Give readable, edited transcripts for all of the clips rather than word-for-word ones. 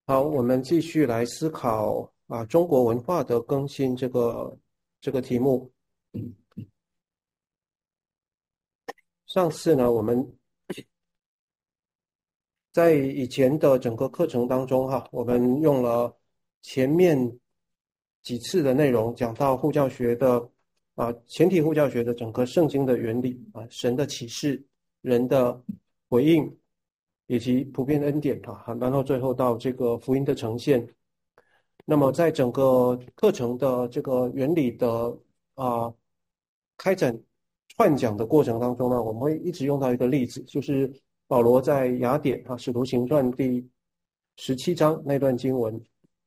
好，我们继续来思考中国文化的更新这个题目。上次呢，我们在以前的整个课程当中我们用了前面几次的内容，讲到护教学的前提护教学的整个圣经的原理神的启示、人的回应以及普遍的恩典然后最后到这个福音的呈现。那么在整个课程的这个原理的啊、开展串讲的过程当中呢，我们会一直用到一个例子，就是保罗在雅典使徒行传第17章那段经文，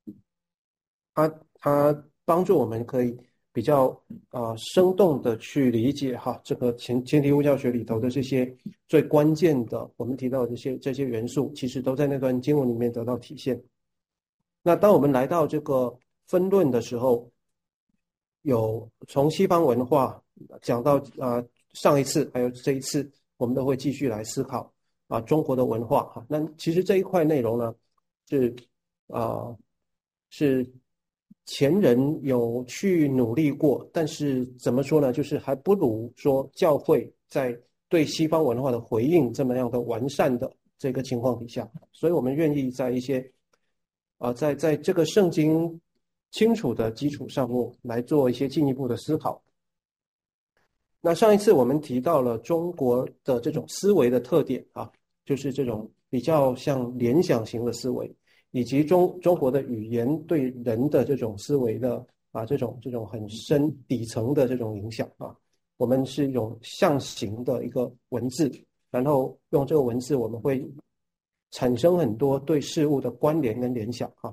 他帮助我们可以比较生动的去理解这个前提护教学里头的这些最关键的我们提到的这些元素，其实都在那段经文里面得到体现。那当我们来到这个分论的时候，有从西方文化讲到上一次还有这一次，我们都会继续来思考中国的文化那其实这一块内容呢是啊、是前人有去努力过，但是怎么说呢，就是还不如说教会在对西方文化的回应这么样的完善的这个情况底下，所以我们愿意在一些在这个圣经清楚的基础上面来做一些进一步的思考。那上一次我们提到了中国的这种思维的特点就是这种比较像联想型的思维，以及中国的语言对人的这种思维的这种很深底层的这种影响我们是一种象形的一个文字，然后用这个文字我们会产生很多对事物的关联跟联想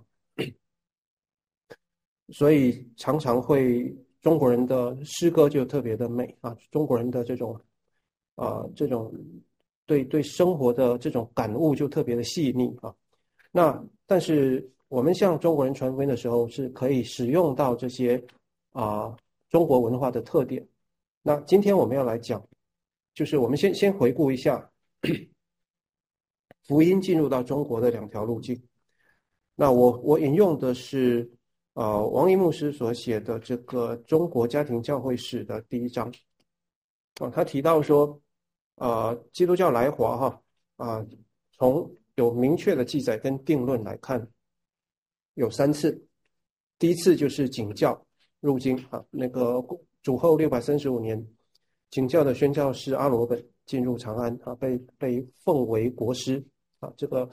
所以常常会中国人的诗歌就特别的美中国人的这种对生活的这种感悟就特别的细腻那但是我们向中国人传福音的时候，是可以使用到这些中国文化的特点。那今天我们要来讲，就是我们先回顾一下福音进入到中国的两条路径。那我引用的是王一牧师所写的这个中国家庭教会史的第1章他提到说基督教来华从有明确的记载跟定论来看，有3次。第一次就是景教入京那个主后635年，景教的宣教师阿罗本进入长安被奉为国师这个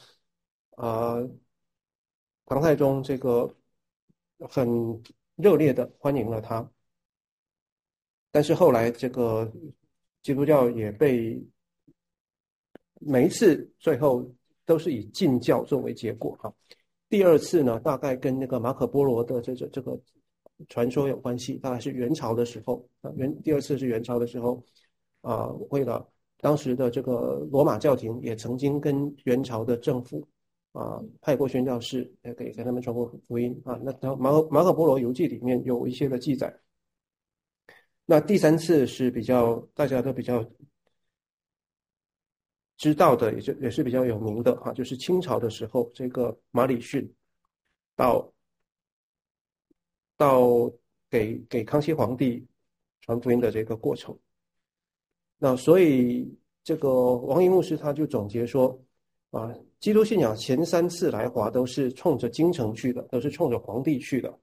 唐太宗这个很热烈的欢迎了他，但是后来这个基督教也被每一次最后都是以禁教作为结果第2次呢，大概跟那个马可波罗的这个传说有关系，大概是元朝的时候第2次是元朝的时候为了当时的这个罗马教廷也曾经跟元朝的政府派过宣教士给他们传播福音那马可波罗游记里面有一些的记载。那第3次是比较大家都比较知道的，也是比较有名的就是清朝的时候，这个马礼逊到给康熙皇帝传福音的这个过程。那所以这个王一牧师他就总结说基督信仰前3次来华都是冲着京城去的，都是冲着皇帝去的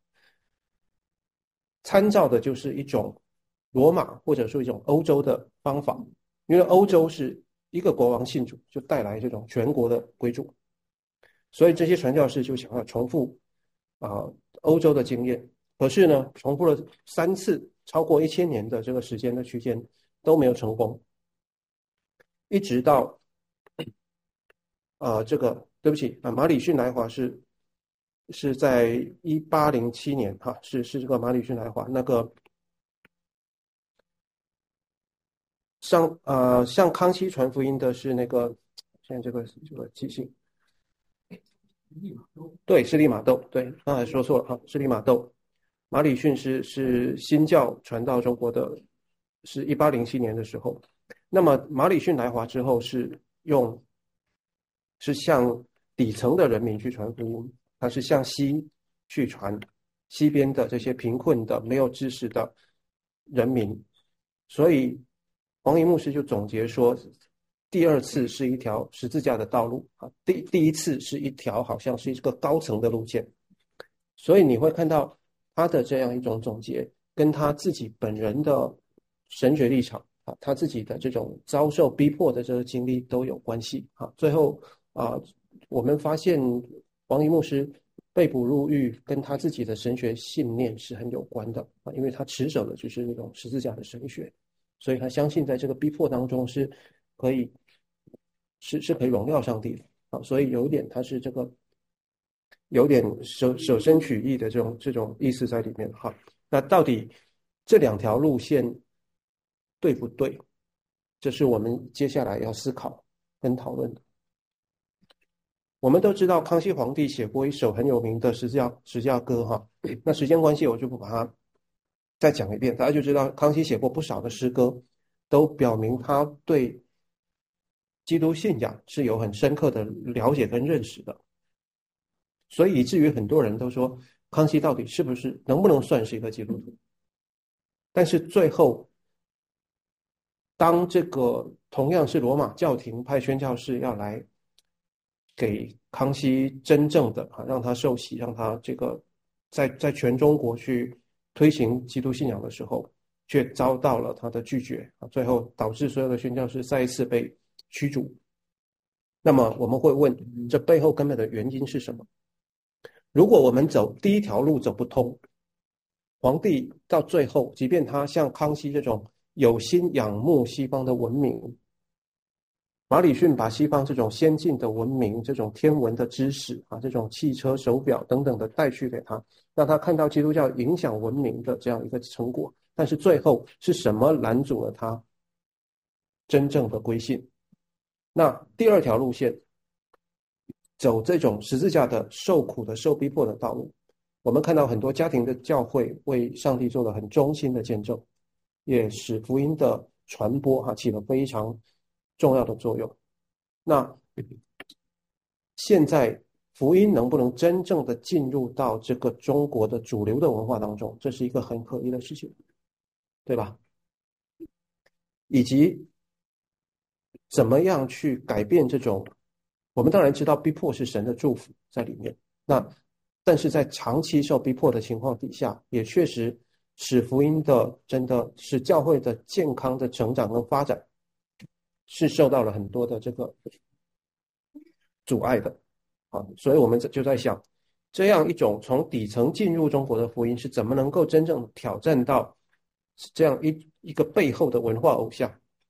参照的就是一种罗马或者说一种欧洲的方法，因为欧洲是一个国王信主就带来这种全国的归主，所以这些传教士就想要重复欧洲的经验，可是呢重复了3次超过1000年的这个时间的区间都没有成功，一直到这个对不起马礼逊来华是在1807年是这个马礼逊来华那个向康熙传福音的是那个现在这个记性对是利玛窦，对刚才说错了是利玛窦。马礼逊是新教传到中国的，是1807年的时候。那么马礼逊来华之后是向底层的人民去传福音，他是向西去传，西边的这些贫困的、没有知识的人民。所以黄怡牧师就总结说，第二次是一条十字架的道路啊，第一次是一条好像是一个高层的路线。所以你会看到他的这样一种总结，跟他自己本人的神学立场啊，他自己的这种遭受逼迫的这个经历都有关系啊。最后啊，我们发现黄怡牧师被捕入狱跟他自己的神学信念是很有关的啊，因为他持守的就是那种十字架的神学，所以他相信在这个逼迫当中是可以荣耀上帝的啊，所以有一点他是这个有点舍身取义的这种意思在里面哈。那到底这两条路线对不对？这是我们接下来要思考跟讨论的。我们都知道康熙皇帝写过一首很有名的十字架歌哈，那时间关系我就不把它再讲一遍，大家就知道康熙写过不少的诗歌，都表明他对基督信仰是有很深刻的了解跟认识的。所以以至于很多人都说康熙到底是不是能不能算是一个基督徒？但是最后，当这个同样是罗马教廷派宣教士要来给康熙真正的让他受洗，让他这个在全中国去推行基督信仰的时候，却遭到了他的拒绝啊，最后导致所有的宣教士再一次被驱逐。那么我们会问，这背后根本的原因是什么？如果我们走第一条路走不通，皇帝到最后，即便他像康熙这种有心仰慕西方的文明，马礼逊把西方这种先进的文明、这种天文的知识啊、这种汽车、手表等等的带去给他，让他看到基督教影响文明的这样一个成果。但是最后是什么拦阻了他真正的归信？那第二条路线，走这种十字架的受苦的、受逼迫的道路，我们看到很多家庭的教会为上帝做了很忠心的见证，也使福音的传播起了非常重要的作用。那现在福音能不能真正的进入到这个中国的主流的文化当中，这是一个很可疑的事情，对吧？以及怎么样去改变这种，我们当然知道逼迫是神的祝福在里面，但是在长期受逼迫的情况底下，也确实使福音的真的使教会的健康的成长跟发展是受到了很多的这个阻碍的啊，所以我们就在想，这样一种从底层进入中国的福音是怎么能够真正挑战到这样一个背后的文化偶像？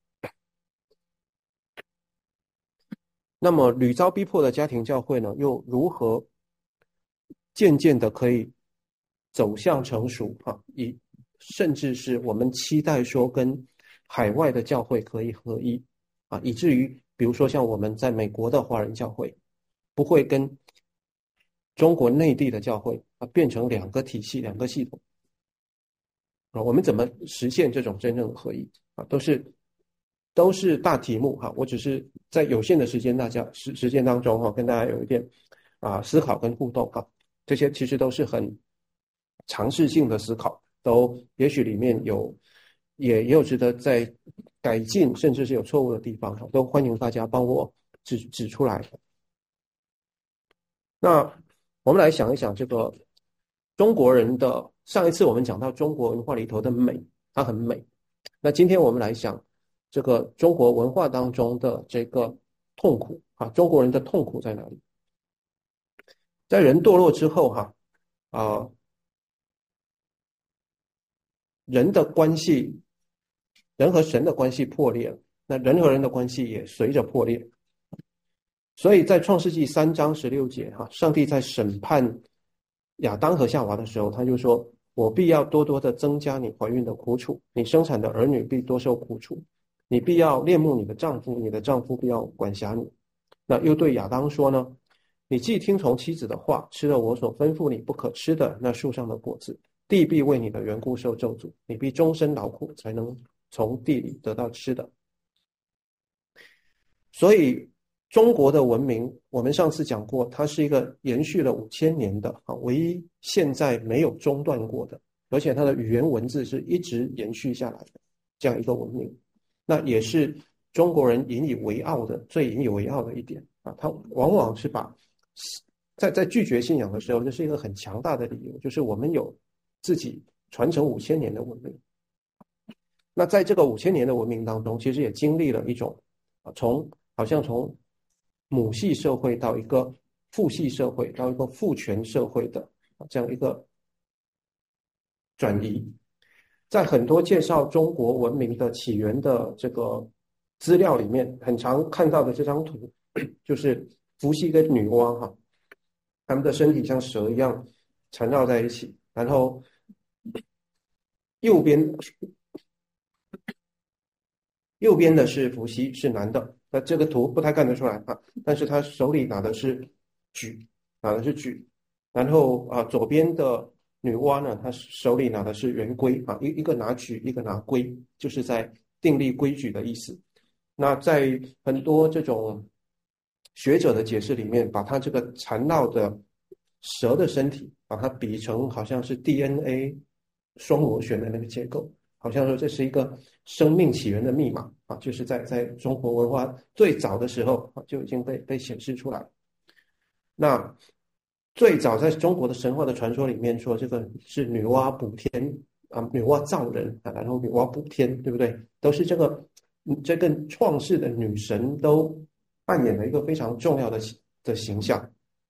那么屡遭逼迫的家庭教会呢，又如何渐渐的可以走向成熟啊？甚至是我们期待说跟海外的教会可以合一啊，以至于比如说像我们在美国的华人教会，不会跟中国内地的教会变成两个体系、两个系统啊。我们怎么实现这种真正的合一啊？都是大题目哈，我只是在有限的时间当中哈，跟大家有一点思考跟互动哈，这些其实都是很尝试性的思考，都也许里面也有值得在改进，甚至是有错误的地方，都欢迎大家帮我指出来。那我们来想一想这个中国人的，上一次我们讲到中国文化里头的美，它很美。那今天我们来想这个中国文化当中的这个痛苦啊，中国人的痛苦在哪里？在人堕落之后人的关系，人和神的关系破裂了，那人和人的关系也随着破裂。所以在创世纪3章16节上帝在审判亚当和夏娃的时候，他就说，我必要多多的增加你怀孕的苦楚，你生产的儿女必多受苦楚，你必要恋慕你的丈夫，你的丈夫必要管辖你。那又对亚当说呢，你既听从妻子的话，吃了我所吩咐你不可吃的那树上的果子，地必为你的缘故受咒诅，你必终身劳苦，才能从地里得到吃的。所以中国的文明，我们上次讲过，它是一个延续了5000年的啊，唯一现在没有中断过的，而且它的语言文字是一直延续下来的这样一个文明。那也是中国人引以为傲的，最引以为傲的一点啊，他往往是把在拒绝信仰的时候，这是一个很强大的理由，就是我们有自己传承5000年的文明。那在这个5000年的文明当中，其实也经历了一种好像从母系社会到一个父系社会，到一个父权社会的这样一个转移。在很多介绍中国文明的起源的这个资料里面，很常看到的这张图，就是伏羲跟女娲哈，他们的身体像蛇一样缠绕在一起，然后右边的是伏羲，是男的。那这个图不太看得出来啊，但是他手里拿的是矩，然后左边的女娲呢，她手里拿的是圆规啊，一个拿矩，一个拿规，就是在订立规矩的意思。那在很多这种学者的解释里面，把它这个缠绕的蛇的身体，把它比成好像是 DNA 双螺旋的那个结构，好像说这是一个生命起源的密码啊，就是在中国文化最早的时候就已经被显示出来。那最早在中国的神话的传说里面说，这个是女娲补天啊，女娲造人啊，然后女娲补天，对不对？都是这个创世的女神都扮演了一个非常重要的形象。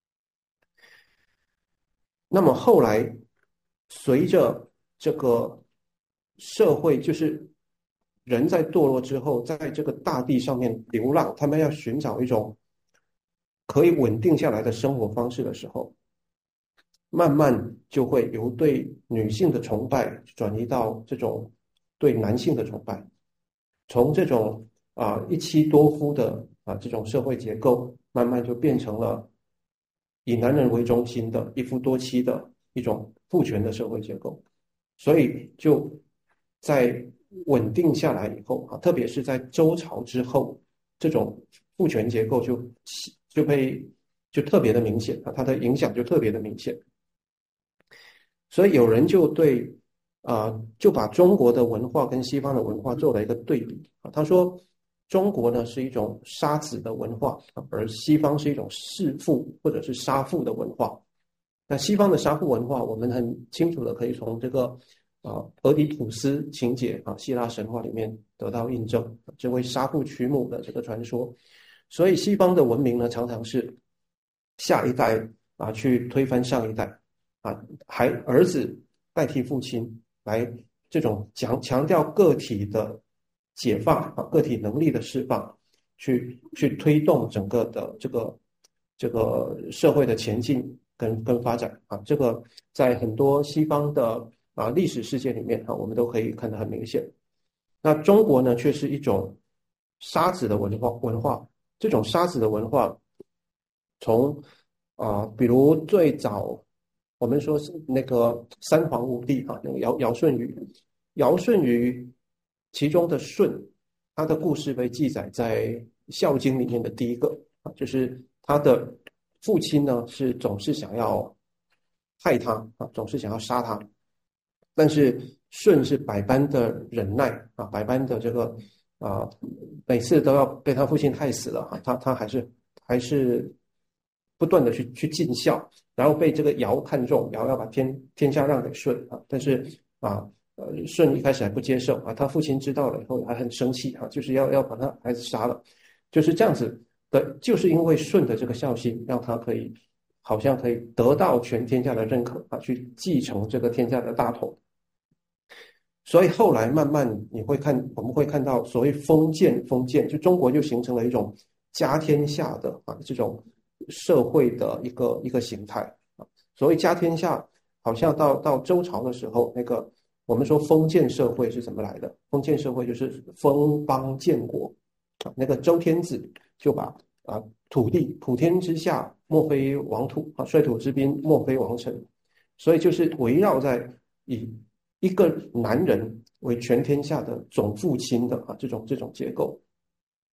那么后来随着这个社会，就是人在堕落之后，在这个大地上面流浪，他们要寻找一种可以稳定下来的生活方式的时候，慢慢就会由对女性的崇拜转移到这种对男性的崇拜，从这种一妻多夫的这种社会结构，慢慢就变成了以男人为中心的一夫多妻的一种父权的社会结构。所以就在稳定下来以后特别是在周朝之后，这种父权结构就特别的明显它的影响就特别的明显。所以有人就就把中国的文化跟西方的文化做了一个对比他说中国呢是一种杀子的文化，而西方是一种弑父或者是杀父的文化。那西方的杀父文化，我们很清楚的可以从这个俄狄浦斯情节希腊神话里面得到印证，这位杀父娶母的这个传说。所以西方的文明呢，常常是下一代去推翻上一代还儿子代替父亲，来这种强调个体的解放个体能力的释放，去推动整个的这个社会的前进跟发展这个在很多西方的历史事件里面我们都可以看得很明显。那中国呢，却是一种杀子的文化。这种杀子的文化，从比如最早我们说是那个三皇五帝那个尧舜禹其中的舜，他的故事被记载在《孝经》里面的第一个就是他的父亲呢是总是想要害他总是想要杀他，但是舜是百般的忍耐百般的这个每次都要被他父亲害死了他还是不断的去尽孝，然后被这个尧看中，尧要把天下让给舜但是舜一开始还不接受他父亲知道了以后还很生气就是要把他孩子杀了，就是这样子的，就是因为舜的这个孝心，让他好像可以得到全天下的认可去继承这个天下的大统。所以后来慢慢我们会看到所谓封建，就中国就形成了一种家天下的这种社会的一个形态所谓家天下，好像到周朝的时候，那个我们说封建社会是怎么来的？封建社会就是封邦建国那个周天子就把土地普天之下莫非王土率土之滨莫非王臣，所以就是围绕在以一个男人为全天下的总父亲的这种结构。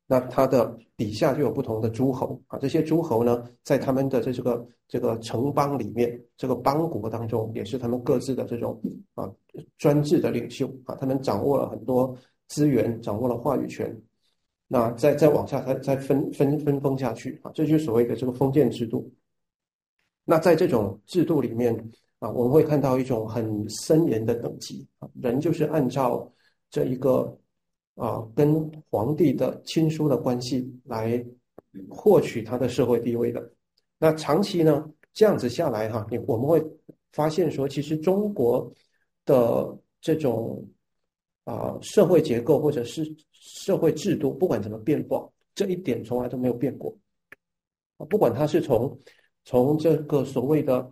那它的底下就有不同的诸侯啊，这些诸侯呢，在他们的这个城邦里面，这个邦国当中，也是他们各自的这种专制的领袖啊，他们掌握了很多资源，掌握了话语权。那再往下，再分封下去啊，这就是所谓的这个封建制度。那在这种制度里面啊，我们会看到一种很森严的等级啊，人就是按照这一个跟皇帝的亲疏的关系来获取他的社会地位的。那长期呢这样子下来哈，我们会发现说，其实中国的这种社会结构或者是社会制度，不管怎么变化，这一点从来都没有变过。不管它是从这个所谓的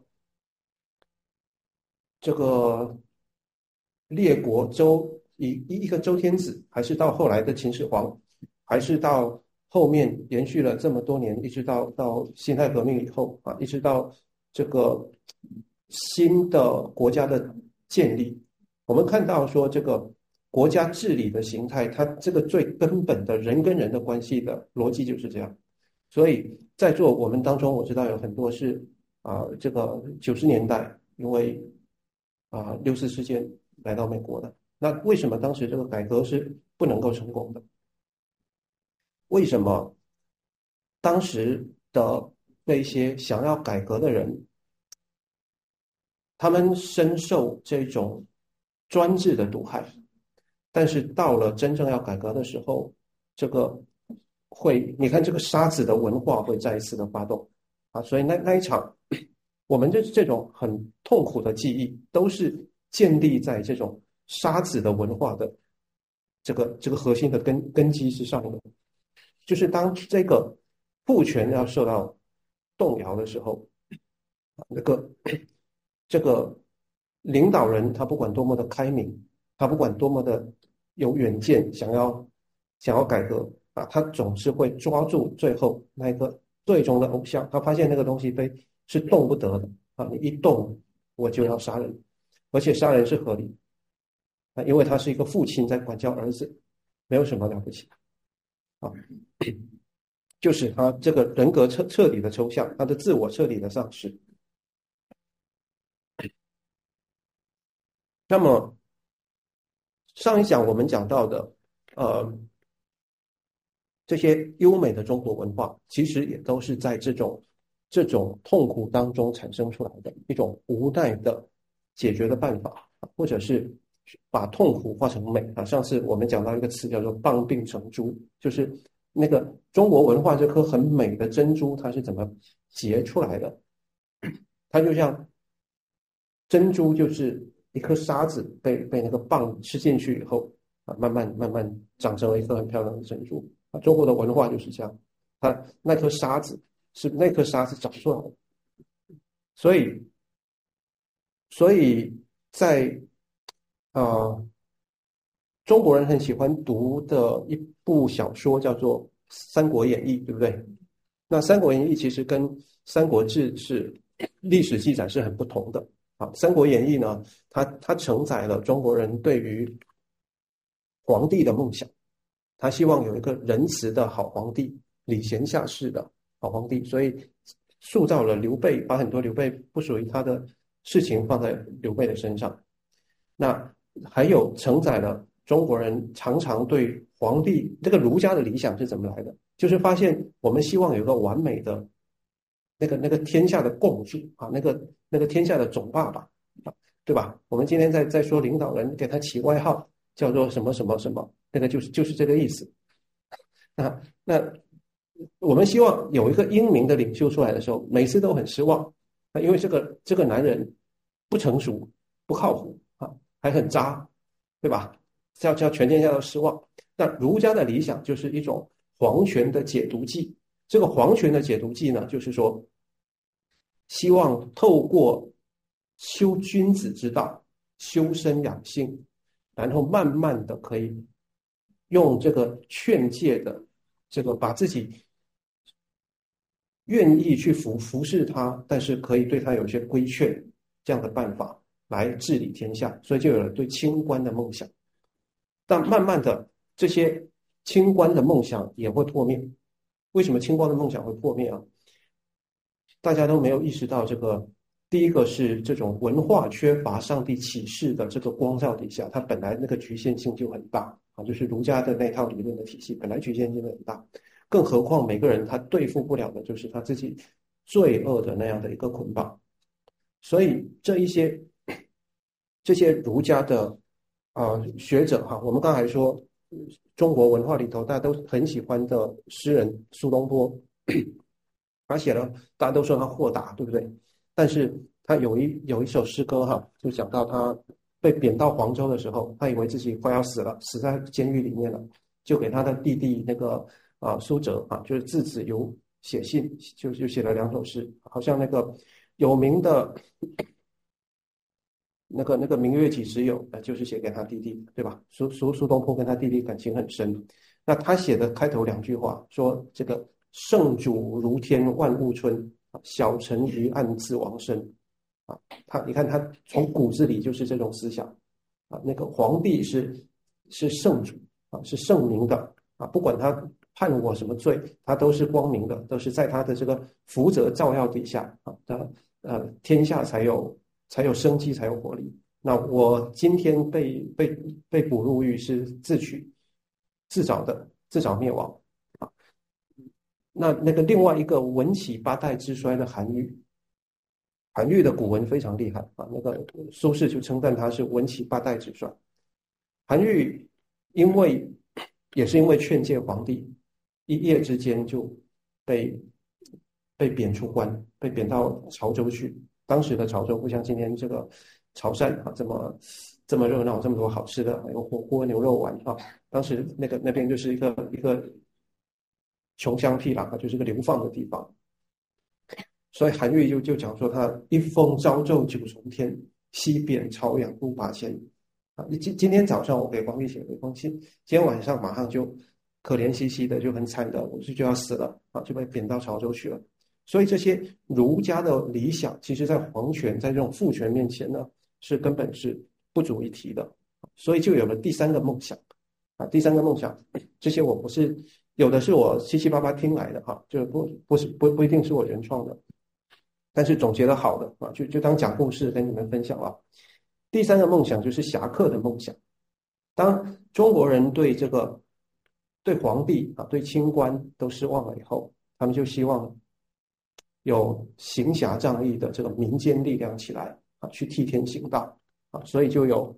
这个列国一个周天子，还是到后来的秦始皇，还是到后面延续了这么多年，一直到辛亥革命以后啊，一直到这个新的国家的建立，我们看到说这个国家治理的形态，它这个最根本的人跟人的关系的逻辑就是这样。所以在座我们当中，我知道有很多是这个90年代因为六四事件来到美国的。那为什么当时这个改革是不能够成功的？为什么当时的那些想要改革的人，他们深受这种专制的毒害，但是到了真正要改革的时候，这个你看这个沙子的文化会再一次的发动啊，所以那一场我们这种很痛苦的记忆，都是建立在这种沙子的文化的这个核心的根基之上的。就是当这个父权要受到动摇的时候，这个领导人他不管多么的开明，他不管多么的有远见，想要改革啊，他总是会抓住最后那个最终的偶像。他发现那个东西是动不得的啊，你一动我就要杀人，而且杀人是合理啊，因为他是一个父亲在管教儿子，没有什么了不起啊。就是他这个人格彻底的抽象，他的自我彻底的丧失。那么上一讲我们讲到的这些优美的中国文化，其实也都是在这种痛苦当中产生出来的一种无奈的解决的办法，或者是把痛苦化成美啊。上次我们讲到一个词叫做“棒病成珠”，就是那个中国文化这颗很美的珍珠，它是怎么结出来的？它就像珍珠，就是一颗沙子被那个棒吃进去以后啊，慢慢长成了一颗很漂亮的珍珠啊。中国的文化就是这样，它那颗沙子是那颗沙子长出来的，所以在中国人很喜欢读的一部小说叫做《三国演义》，对不对？那《三国演义》其实跟《三国志》是历史记载是很不同的啊。《三国演义》呢，它承载了中国人对于皇帝的梦想，他希望有一个仁慈的好皇帝，礼贤下士的好皇帝，所以塑造了刘备，把很多刘备不属于他的事情放在刘备的身上。那还有承载了中国人常常对皇帝这个儒家的理想是怎么来的？就是发现我们希望有个完美的那个天下的共主啊，那个天下的总爸爸啊，对吧？我们今天在说领导人，给他起外号叫做什么什么什么，那个就是这个意思。那我们希望有一个英明的领袖出来的时候，每次都很失望，因为这个男人不成熟、不靠谱啊，还很渣，对吧？叫全天下都失望。那儒家的理想就是一种皇权的解毒剂。这个皇权的解毒剂呢，就是说，希望透过修君子之道、修身养性，然后慢慢的可以用这个劝诫的这个把自己愿意去服侍他，但是可以对他有一些规劝这样的办法来治理天下，所以就有了对清官的梦想。但慢慢的，这些清官的梦想也会破灭。为什么清官的梦想会破灭啊？大家都没有意识到这个。第一个是这种文化缺乏上帝启示的这个光照底下，它本来那个局限性就很大啊，就是儒家的那套理论的体系本来局限性很大，更何况每个人他对付不了的就是他自己罪恶的那样的一个捆绑。所以这些儒家的学者哈，我们刚才说中国文化里头大家都很喜欢的诗人苏东坡，他写了，大家都说他豁达，对不对？但是他有一首诗歌哈，就讲到他被贬到黄州的时候，他以为自己快要死了，死在监狱里面了，就给他的弟弟那个苏辙啊，就是字子由写信，就写了2首诗，好像那个有名的那个明月几时有，就是写给他弟弟，对吧？苏东坡跟他弟弟感情很深，那他写的开头2句话说这个圣主如天万物春。小臣于暗自亡身啊，你看他从骨子里就是这种思想啊。那个皇帝是圣主啊，是圣明的啊，不管他判我什么罪，他都是光明的，都是在他的这个福泽照耀底下啊，天下才有生机，才有活力。那我今天被捕入狱是自找灭亡。那个另外一个文起8代之衰的韩愈，韩愈的古文非常厉害啊，那个苏轼就称赞他是文起8代之衰。韩愈也是因为劝诫皇帝，一夜之间就被贬出关，被贬到潮州去。当时的潮州不像今天这个潮汕啊这么热闹，这么多好吃的，还有火锅、牛肉丸啊。当时那边就是一个穷乡僻壤，就是个流放的地方。所以韩愈就讲说他一封朝奏9重天，西贬朝阳路8千啊。今天早上我给皇帝写了一封信，今天晚上马上就可怜兮兮的，就很惨的，我就要死了啊，就被贬到潮州去了。所以这些儒家的理想，其实在皇权在这种父权面前呢，是根本是不足一提的。所以就有了第3个梦想啊。第3个梦想，这些我不是。有的是我七七八八听来的哈，就不一定是我原创的，但是总结的好的啊，就当讲故事跟你们分享啊。第3个梦想就是侠客的梦想。当中国人对皇帝啊、对清官都失望了以后，他们就希望有行侠仗义的这个民间力量起来啊，去替天行道啊，所以就有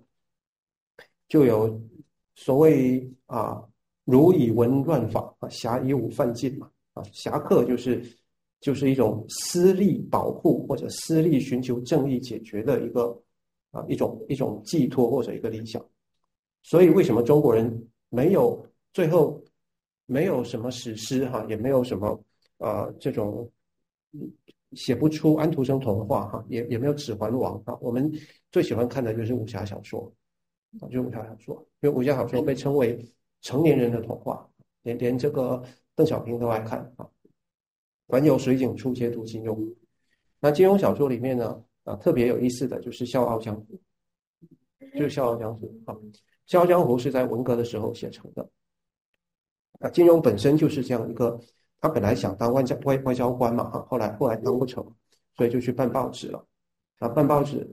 所谓儒以文乱法啊，侠以武犯禁嘛啊，侠客就是一种私利保护或者私利寻求正义解决的一种寄托或者一个理想。所以为什么中国人最后没有什么史诗哈，也没有什么这种写不出安徒生童话哈，也没有指环王啊。我们最喜欢看的就是武侠小说啊，就是武侠小说，因为武侠小说被称为成年人的童话，连这个邓小平都爱看啊。凡有水井处皆读金庸。那金庸小说里面呢特别有意思的就是笑傲江湖，就是笑傲江湖啊。笑傲江湖是在文革的时候写成的。金庸本身就是这样一个，他本来想当外交官嘛哈，后来当不成，所以就去办报纸了。办报纸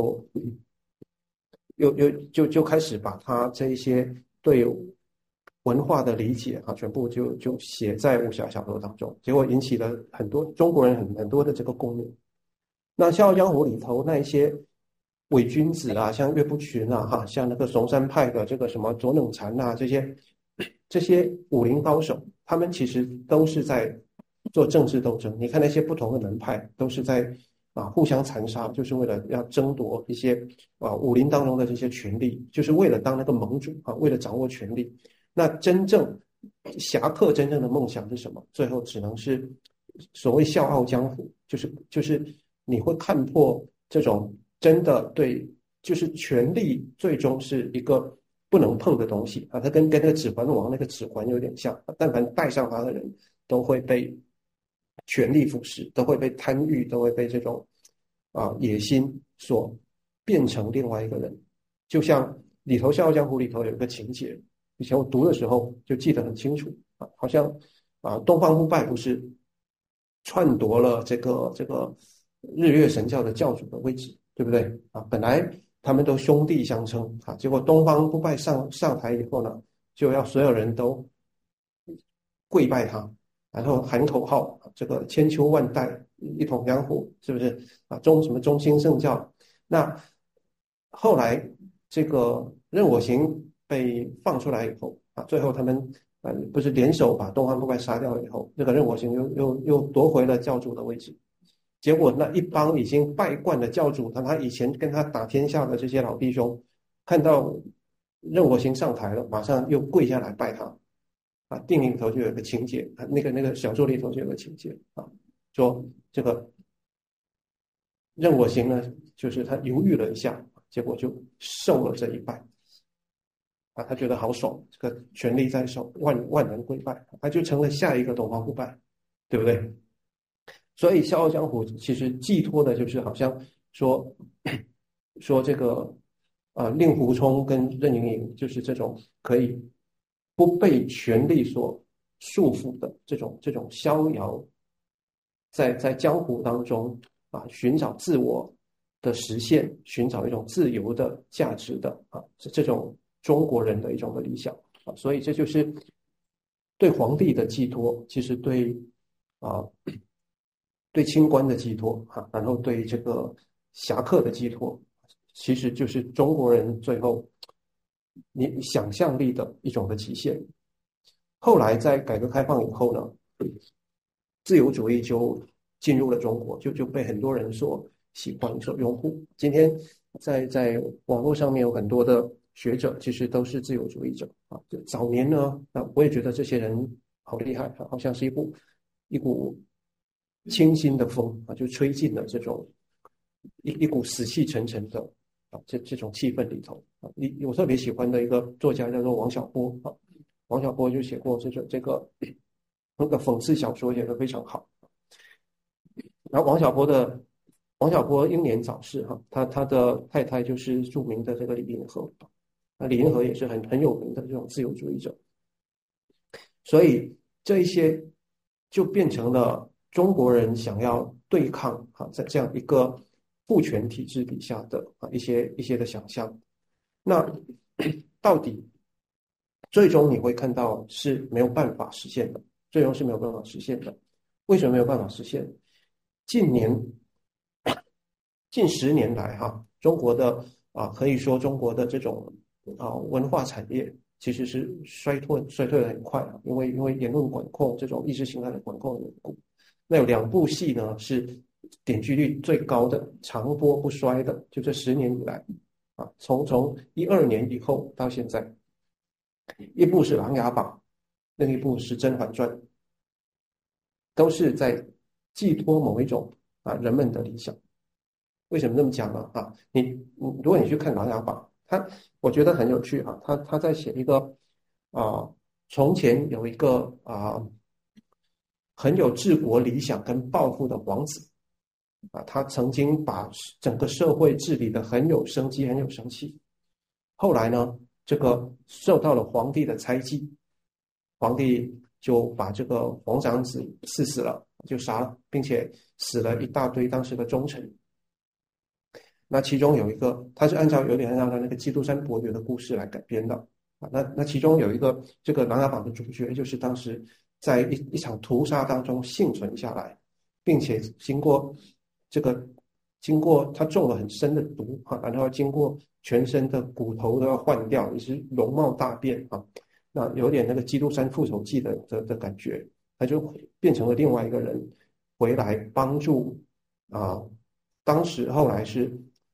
就开始把他这一些对文化的理解全部就写在武侠小说当中，结果引起了很多中国人很多的这个共鸣。那《笑傲江湖》里头那一些伪君子啊，像岳不群像那个嵩山派的这个什么左冷禅这些武林高手，他们其实都是在做政治斗争。你看那些不同的门派都是在互相残杀，就是为了要争夺一些武林当中的这些权利，就是为了当那个盟主为了掌握权力。那真正侠客真正的梦想是什么？最后只能是所谓笑傲江湖，就是你会看破这种真的对，就是权力最终是一个不能碰的东西它跟那个指环王那个指环有点像，但凡戴上它的人都会被权力腐蚀，都会被贪欲，都会被这种野心所变成另外一个人。就像里头《笑傲江湖》里头有一个情节， 以前我读的时候就记得很清楚啊，好像东方不败不是篡夺了这个日月神教的教主的位置，对不对啊？本来他们都兄弟相称啊，结果东方不败上台以后呢，就要所有人都跪拜他，然后喊口号，这个千秋万代一统江湖，是不是啊？什么中兴圣教？那后来这个任我行被放出来以后啊，最后他们不是联手把东方不败杀掉了以后，这个任我行又夺回了教主的位置。结果那一帮已经拜惯了教主，他以前跟他打天下的这些老弟兄，看到任我行上台了，马上又跪下来拜他。啊，电影里头就有一个情节，那个小说里头就有个情节啊，说这个任我行呢，就是他犹豫了一下，结果就受了这一拜。啊，他觉得好爽，这个权力在手，万人跪拜，他就成了下一个东方不败，对不对？所以《笑傲江湖》其实寄托的就是好像说这个令狐冲跟任盈盈就是这种可以不被权力所束缚的这种逍遥，在江湖当中寻找自我的实现，寻找一种自由的价值的这种中国人的一种的理想啊，所以这就是对皇帝的寄托，其实对清官的寄托然后对这个侠客的寄托，其实就是中国人最后你想象力的一种的极限。后来在改革开放以后呢，自由主义就进入了中国，就被很多人所喜欢、所拥护。今天在网络上面有很多的学者，其实都是自由主义者啊。就早年呢，我也觉得这些人好厉害，好像是一股清新的风就吹进了这种一股死气沉沉的这种气氛里头啊。我特别喜欢的一个作家叫做王小波啊，王小波就写过那个讽刺小说，写得非常好。然后王小波英年早逝哈，他的太太就是著名的这个李银河，那李银河也是很有名的这种自由主义者，所以这一些就变成了中国人想要对抗在这样一个父权体制底下的一些的想象。那到底最终你会看到是没有办法实现的，最终是没有办法实现的。为什么没有办法实现？近10年来中国的可以说中国的这种文化产业其实是衰退的很快因为言论管控这种意识形态的管控的缘故。那有2部戏呢是点击率最高的，长播不衰的，就这10年以来从12年以后到现在，一部是《琅琊榜》，另一部是《甄嬛传》，都是在寄托某一种人们的理想。为什么这么讲呢？如果你去看《琅琊榜》，我觉得很有趣他在写一个从前有一个很有治国理想跟抱负的皇子他曾经把整个社会治理得很有生机，很有生气。后来呢，这个受到了皇帝的猜忌，皇帝就把这个皇长子赐死了，就杀了，并且死了一大堆当时的忠臣。那其中有一个，他是有点按照那个基督山伯爵的故事来改编的那其中有一个这个《琅琊榜》的主角，就是当时在一场屠杀当中幸存下来，并且经过他中了很深的毒然后经过全身的骨头都要换掉，也是容貌大变那有点那个基督山复仇记的感觉，他就变成了另外一个人，回来帮助当时后来是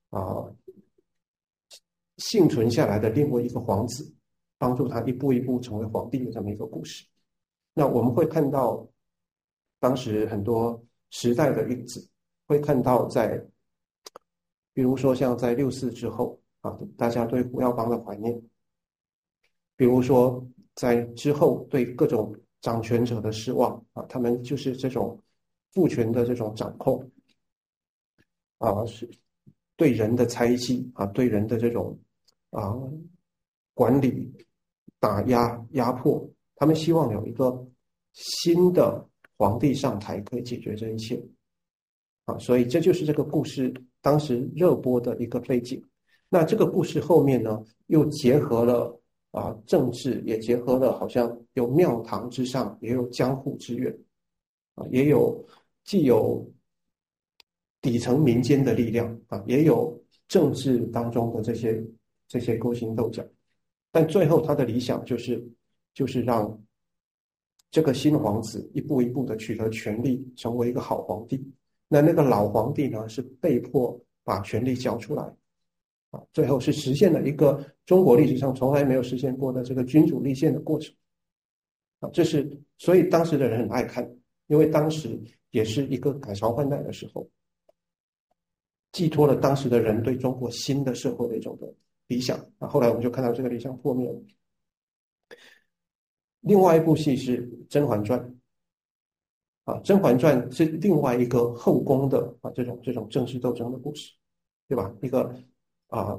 幸存下来的另外一个皇子，帮助他一步一步成为皇帝的这么一个故事。那我们会看到当时很多时代的影子，会看到比如说像在6·4之后大家对胡耀邦的怀念，比如说在之后对各种掌权者的失望他们就是这种父权的这种掌控是对人的猜忌对人的这种管理打压迫，他们希望有一个新的皇帝上台可以解决这一切啊，所以这就是这个故事当时热播的一个背景。那这个故事后面呢，又结合了政治，也结合了好像有庙堂之上，也有江湖之远啊，既有底层民间的力量啊，也有政治当中的这些勾心斗角。但最后他的理想就是让这个新皇子一步一步的取得权力，成为一个好皇帝。那个老皇帝呢，是被迫把权力交出来啊，最后是实现了一个中国历史上从来没有实现过的这个君主立宪的过程啊。所以当时的人很爱看，因为当时也是一个改朝换代的时候，寄托了当时的人对中国新的社会的一种的理想啊。后来我们就看到这个理想破灭了。另外一部戏是《甄嬛传》啊，《甄嬛传》是另外一个后宫的这种政治斗争的故事，对吧？一个啊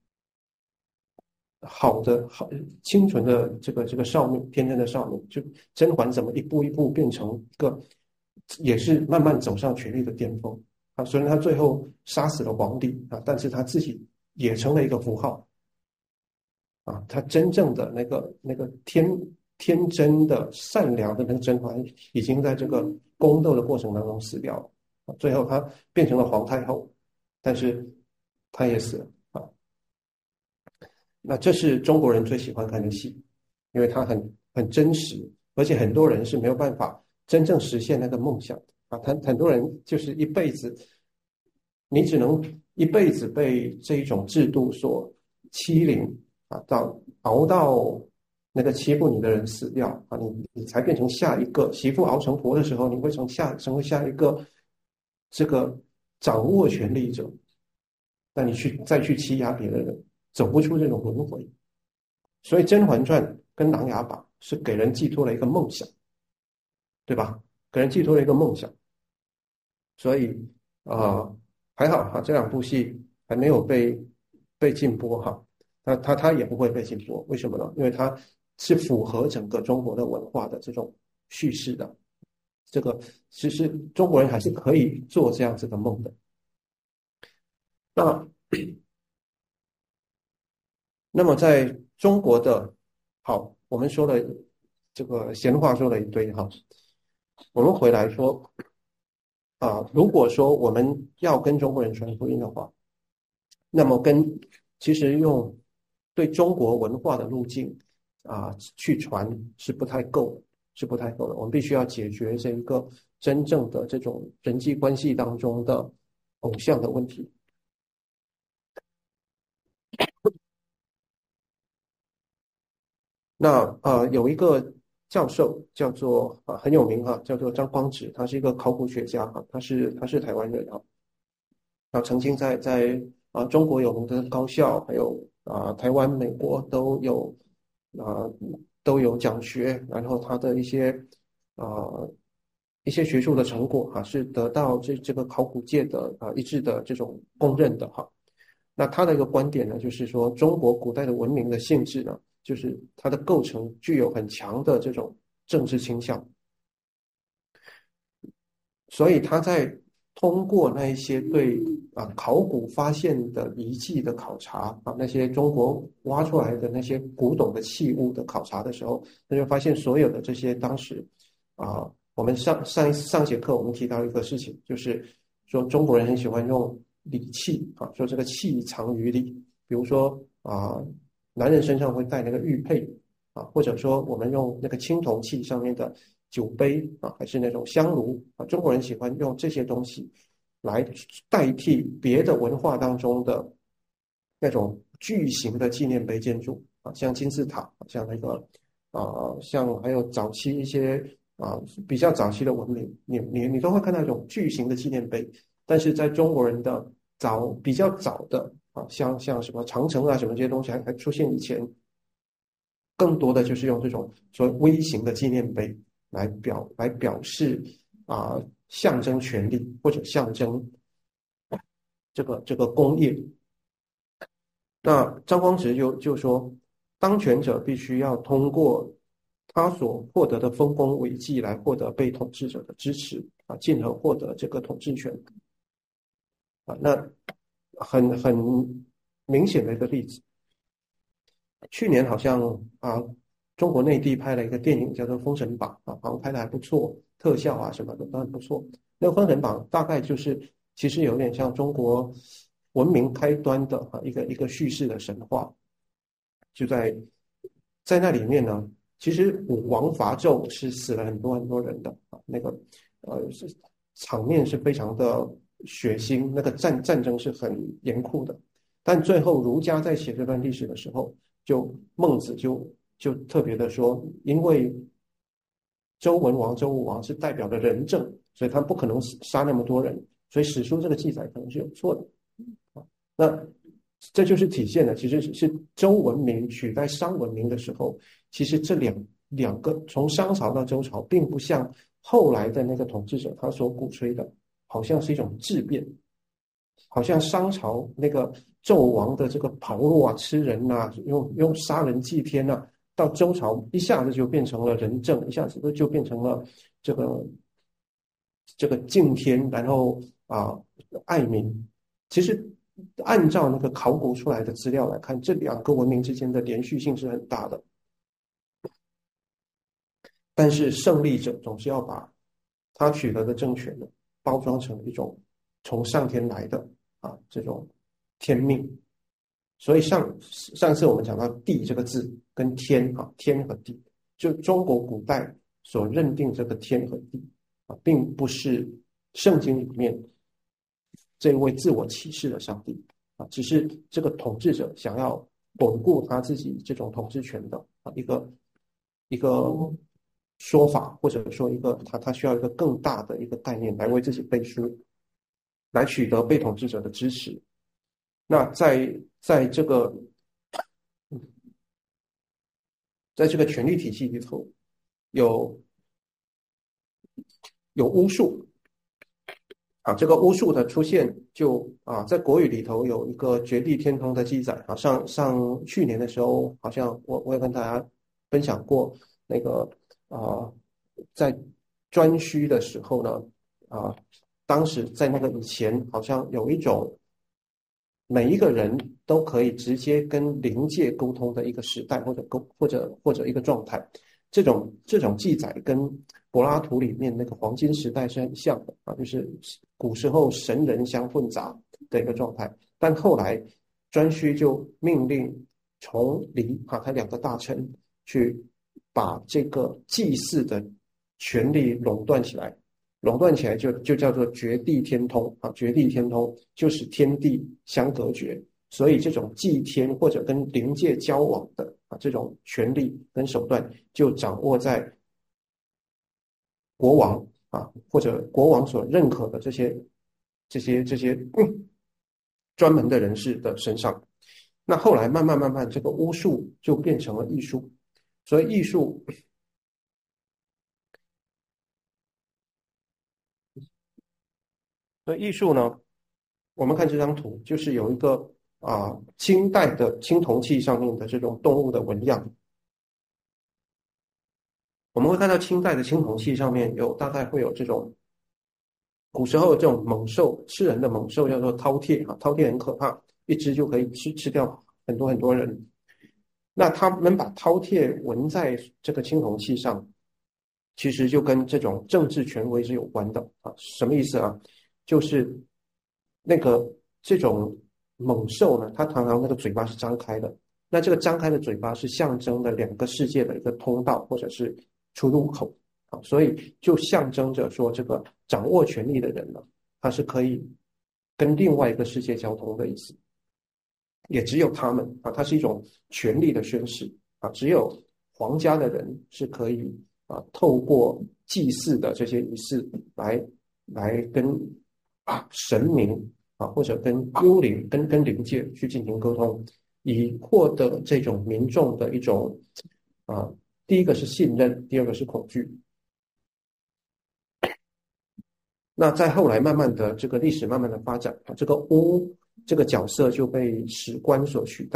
好清纯的这个少女，天真的少女，就甄嬛怎么一步一步变成一个，也是慢慢走上权力的巅峰啊。虽然她最后杀死了皇帝啊，但是她自己也成了一个符号啊。她真正的那个天真的善良的那个甄嬛，已经在这个宫斗的过程当中死掉了啊。最后她变成了皇太后，但是她也死了啊。那这是中国人最喜欢看的戏，因为它很真实，而且很多人是没有办法真正实现那个梦想的啊。很多人就是一辈子，你只能一辈子被这一种制度所欺凌啊，熬到那个欺负你的人死掉啊，你才变成下一个媳妇熬成婆的时候，你会成为下一个这个掌握权力者，那你再去欺压别的人，走不出这种轮回。所以《甄嬛传》跟《琅琊榜》是给人寄托了一个梦想，对吧？给人寄托了一个梦想。所以还好哈，这两部戏还没有被禁播哈。它也不会被禁播，为什么呢？因为它是符合整个中国的文化的这种叙事的。这个其实中国人还是可以做这样子的梦的。那么在中国的，好，我们说了这个闲话说了一堆哈，我们回来说如果说我们要跟中国人传福音的话，那么其实用对中国文化的路径去传是不太够的，是不太够的。我们必须要解决这一个真正的这种人际关系当中的偶像的问题。那有一个教授叫做很有名哈，叫做张光直，他是一个考古学家哈，他是台湾人啊，曾经在中国有名的高校，还有台湾、美国啊都有讲学，然后他的一些学术的成果是得到这个考古界的一致的这种公认的哈。那他的一个观点呢，就是说中国古代的文明的性质呢，就是它的构成具有很强的这种政治倾向，所以他在通过那一些对考古发现的遗迹的考察那些中国挖出来的那些古董的器物的考察的时候，他就发现所有的这些当时我们上节课我们提到一个事情，就是说中国人很喜欢用礼器说这个器藏于礼，比如说男人身上会带那个玉佩或者说我们用那个青铜器上面的酒杯还是那种香炉中国人喜欢用这些东西来代替别的文化当中的那种巨型的纪念碑建筑像金字塔，像那个像还有早期一些比较早期的文明，你都会看到一种巨型的纪念碑，但是在中国人的比较早的像什么长城什么这些东西还出现以前，更多的就是用这种所谓微型的纪念碑来表示象征权力或者象征这个工业。那张光直就说当权者必须要通过他所获得的丰功伟绩来获得被统治者的支持啊，进而获得这个统治权啊。那很明显的一个例子，去年好像啊，中国内地拍了一个电影叫做《封神榜》啊，好像拍的还不错，特效啊什么的都很不错。那个《封神榜》大概就是其实有点像中国文明开端的啊一个叙事的神话，就在那里面呢，其实武王伐纣是死了很多很多人的啊，那个是场面是非常的血腥，那个战争是很严酷的。但最后儒家在写这段历史的时候，孟子就特别的说，因为周文王、周武王是代表的仁政，所以他不可能杀那么多人，所以史书这个记载可能是有错的。那这就是体现了，其实是周文明取代商文明的时候，其实这两个从商朝到周朝，并不像后来的那个统治者他所鼓吹的，好像是一种质变，好像商朝那个纣王的这个旁落啊、吃人啊、用杀人祭天啊，到周朝一下子就变成了仁政，一下子就变成了这个敬天，然后爱民。其实按照那个考古出来的资料来看，这两个文明之间的连续性是很大的。但是胜利者总是要把他取得的政权呢，包装成一种从上天来的这种天命。所以上次我们讲到地这个字跟天天和地，就中国古代所认定这个天和地并不是圣经里面这位自我启示的上帝只是这个统治者想要巩固他自己这种统治权的一个说法，或者说他需要一个更大的一个概念来为自己背书，来取得被统治者的支持。那在这个权力体系里头，有巫术这个巫术的出现在国语里头有一个绝地天通的记载去年的时候，好像我也跟大家分享过那个在颛顼的时候呢当时在那个以前，好像有一种每一个人都可以直接跟灵界沟通的一个时代，或者一个状态。这种记载跟柏拉图里面那个黄金时代是很像的就是古时候神人相混杂的一个状态。但后来颛顼就命令从离他两个大臣去把这个祭祀的权力垄断起来就叫做绝地天通绝地天通就是天地相隔绝，所以这种祭天或者跟灵界交往的这种权力跟手段就掌握在国王或者国王所认可的这些专门的人士的身上。那后来慢慢这个巫术就变成了艺术，所以艺术呢，我们看这张图，就是有一个清代的青铜器上面的这种动物的纹样。我们会看到清代的青铜器上面大概会有这种古时候这种猛兽，吃人的猛兽叫做饕餮饕餮很可怕，一只就可以吃掉很多很多人。那他们把饕餮纹在这个青铜器上，其实就跟这种政治权威是有关的什么意思就是这种猛兽呢，它常常那个嘴巴是张开的，那这个张开的嘴巴是象征了两个世界的一个通道或者是出入口所以就象征着说这个掌握权力的人呢，他是可以跟另外一个世界交通的意思。也只有他们它是一种权力的宣示只有皇家的人是可以透过祭祀的这些仪式来跟神明或者跟幽灵跟灵界去进行沟通，以获得这种民众的一种第一个是信任，第二个是恐惧。那在后来慢慢的这个历史慢慢的发展这个巫这个角色就被史官所取代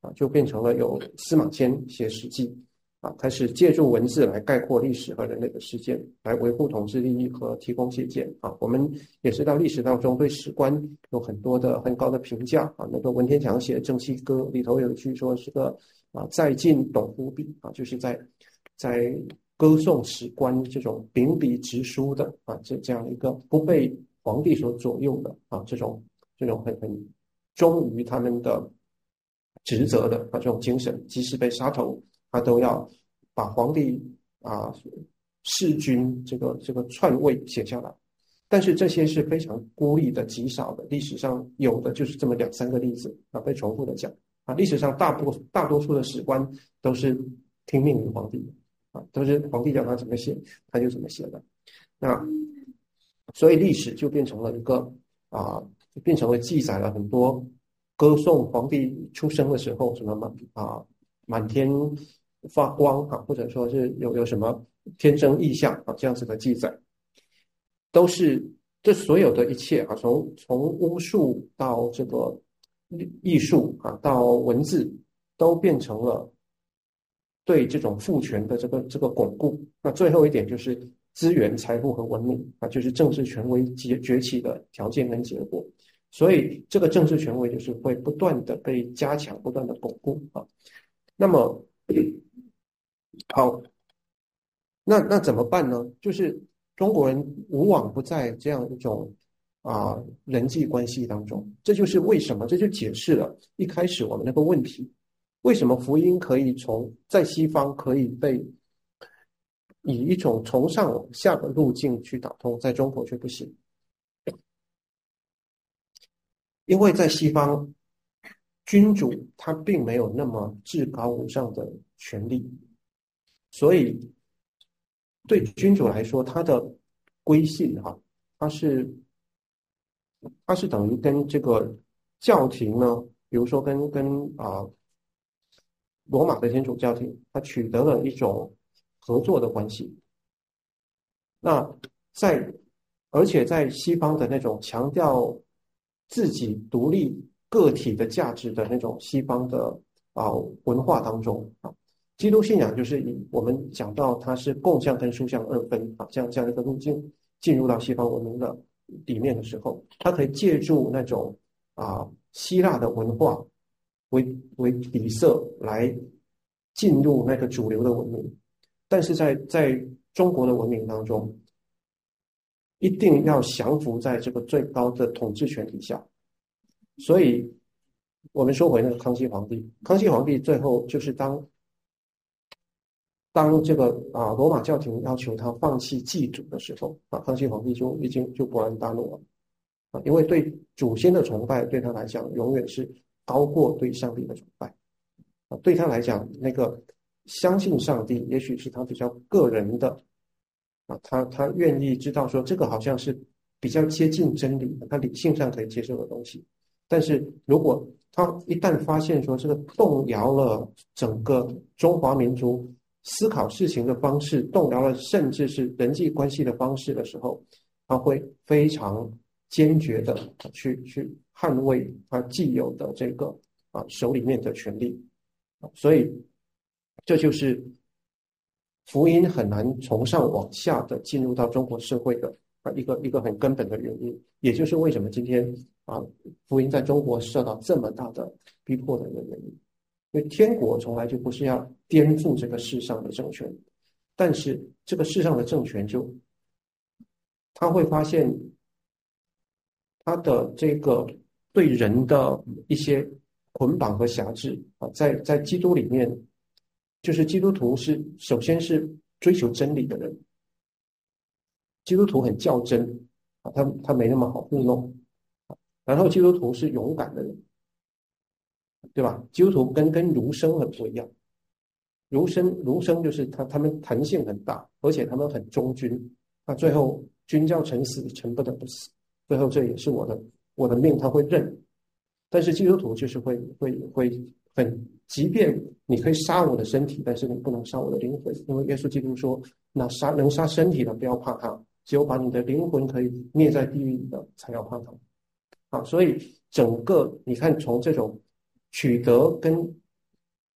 就变成了有司马迁写《史记》开始借助文字来概括历史和人类的事件，来维护统治利益和提供借鉴我们也知道历史当中对史官有很多的很高的评价那个文天祥写的《正气歌》里头有一句说是个在晋董狐笔就是在歌颂史官这种秉笔直书的这样一个不被皇帝所左右的这种很忠于他们的职责的这种精神，即使被杀头，他都要把皇帝弑君这个篡位写下来。但是这些是非常孤立的、极少的，历史上有的就是这么2-3个例子被重复的讲历史上大多数的史官都是听命于皇帝都是皇帝叫他怎么写他就怎么写的。那所以历史就变成了一个变成了记载了很多歌颂皇帝出生的时候什么满天发光或者说是有什么天生异象这样子的记载，都是这所有的一切从巫术到这个艺术到文字，都变成了对这种父权的这个巩固。那最后一点就是资源、财富和文明就是政治权威崛起的条件跟结果。所以这个政治权威就是会不断的被加强，不断的巩固那么好，那怎么办呢？就是中国人无往不在这样一种人际关系当中，这就是为什么，这就解释了一开始我们那个问题，为什么福音可以在西方可以被以一种从上往下的路径去打通，在中国却不行。因为在西方，君主他并没有那么至高无上的权力，所以对君主来说，他的归信他是等于跟这个教廷呢，比如说跟罗马的天主教廷，他取得了一种合作的关系。那而且在西方的那种强调自己独立个体的价值的那种西方的文化当中基督信仰就是以我们讲到它是共相跟书相二分这样一个路径进入到西方文明的里面的时候，它可以借助那种希腊的文化为底色来进入那个主流的文明。但是在中国的文明当中，一定要降服在这个最高的统治权底下。所以我们说回那个康熙皇帝最后就是当这个罗马教廷要求他放弃祭祖的时候康熙皇帝就已经就勃然大怒了因为对祖先的崇拜对他来讲永远是高过对上帝的崇拜对他来讲那个相信上帝也许是他比较个人的他愿意知道说这个好像是比较接近真理的，他理性上可以接受的东西。但是如果他一旦发现说这个动摇了整个中华民族思考事情的方式，动摇了甚至是人际关系的方式的时候，他会非常坚决的去捍卫他既有的这个手里面的权利。所以这就是福音很难从上往下的进入到中国社会的一个很根本的原因，也就是为什么今天福音在中国受到这么大的逼迫的一个原因。因为天国从来就不是要颠覆这个世上的政权，但是这个世上的政权他会发现他的这个对人的一些捆绑和辖制在基督里面，就是基督徒首先是追求真理的人，基督徒很较真他没那么好糊弄然后基督徒是勇敢的人，对吧？基督徒跟儒生很不一样，儒生就是他们弹性很大，而且他们很忠君最后君叫臣死，臣不得不死，最后这也是我的命，他会认。但是基督徒就是会很，即便你可以杀我的身体，但是你不能杀我的灵魂，因为耶稣基督说，那能杀身体的不要怕他，只有把你的灵魂可以灭在地狱的才要怕他所以整个你看从这种取得跟